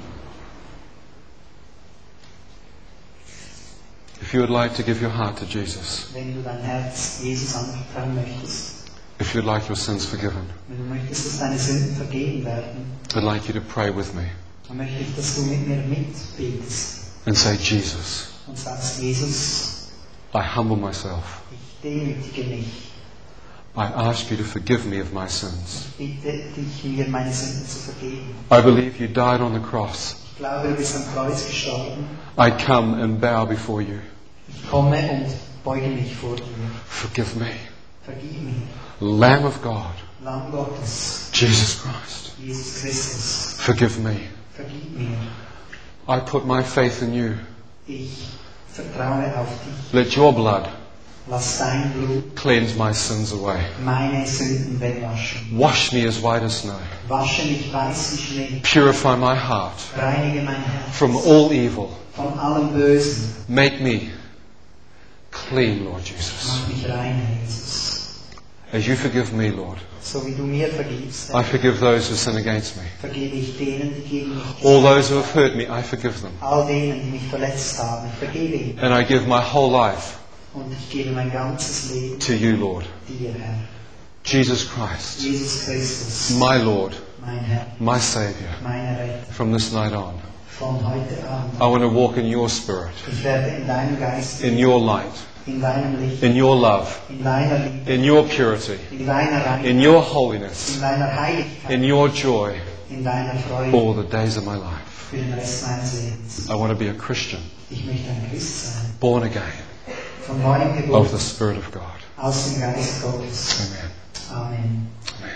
If you would like to give your heart to Jesus, Wenn du dein Herz Jesus anvertrauen möchtest, if you'd like your sins forgiven, wenn du möchtest, dass deine Sünden vergeben werden, I'd like you to pray with me dann möchte ich, dass du mit mir mitbetest and say, Jesus, und sagst, Jesus, I humble myself. ich demütige mich. I ask you to forgive me of my sins. Ich bitte dich, mir meine Sünden zu vergeben. I believe you died on the cross. Ich glaube, du bist am Kreuz gestorben. I come and bow before you. Ich komme und beuge mich vor dir. Forgive me. Vergib mir. Lamb of God, Lamm Gottes, Jesus Christ, Jesus Christus, forgive me. vergib mir. I put my faith in you. Ich vertraue auf dich. Let your blood Lass dein Blut cleanse my sins away. meine Sünden wegwaschen. Wash me as white as snow. Wasche mich weiß wie Schnee. Purify my heart Reinige mein Herz from all evil. von allem Bösen. Make me clean, Lord Jesus. Mach mich rein, Herr Jesus. As you forgive me, Lord, So wie du mir vergibst, I forgive those who sin against me. vergebe ich denen, die gegen mich All those who have hurt me, I forgive them. all denen, die mich verletzt haben. Ich vergebe ihnen. And I give my whole life Und ich gebe mein ganzes Leben to you, Lord. dir, Herr. Jesus Christ, Jesus Christus, my Lord, mein Herr, my Saviour, meine Retter. from this night on. Von heute an. I want to walk in your spirit, Ich werde in deinem Geist, in your light, in deinem Licht, in your love, in deiner Liebe, in your purity, in deiner Reinheit, in your holiness, in deiner Heiligkeit, in your joy, in deiner Freude all the days of my life. für den Rest meines Lebens. I want to be a Christian, Ich möchte ein Christ sein. born again Von neuem of geboren, the Spirit of God. aus dem Geist Gottes. Amen. Amen. Amen.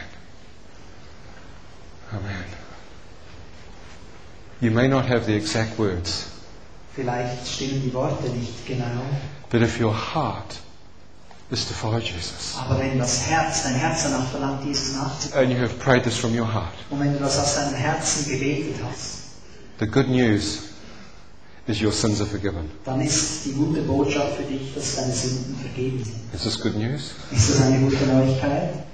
Amen. You may not have the exact words, Vielleicht stimmen die Worte nicht genau, but if your heart is to follow Jesus, aber wenn das Herz, dein Herz danach verlangt, Jesus nachzufolgen, and you have prayed this from your heart, und wenn du das aus deinem Herzen gebetet hast, the good news is your sins are forgiven. dann ist die gute Botschaft für dich, dass deine Sünden vergeben sind. Is this good news? Ist das eine gute Neuigkeit?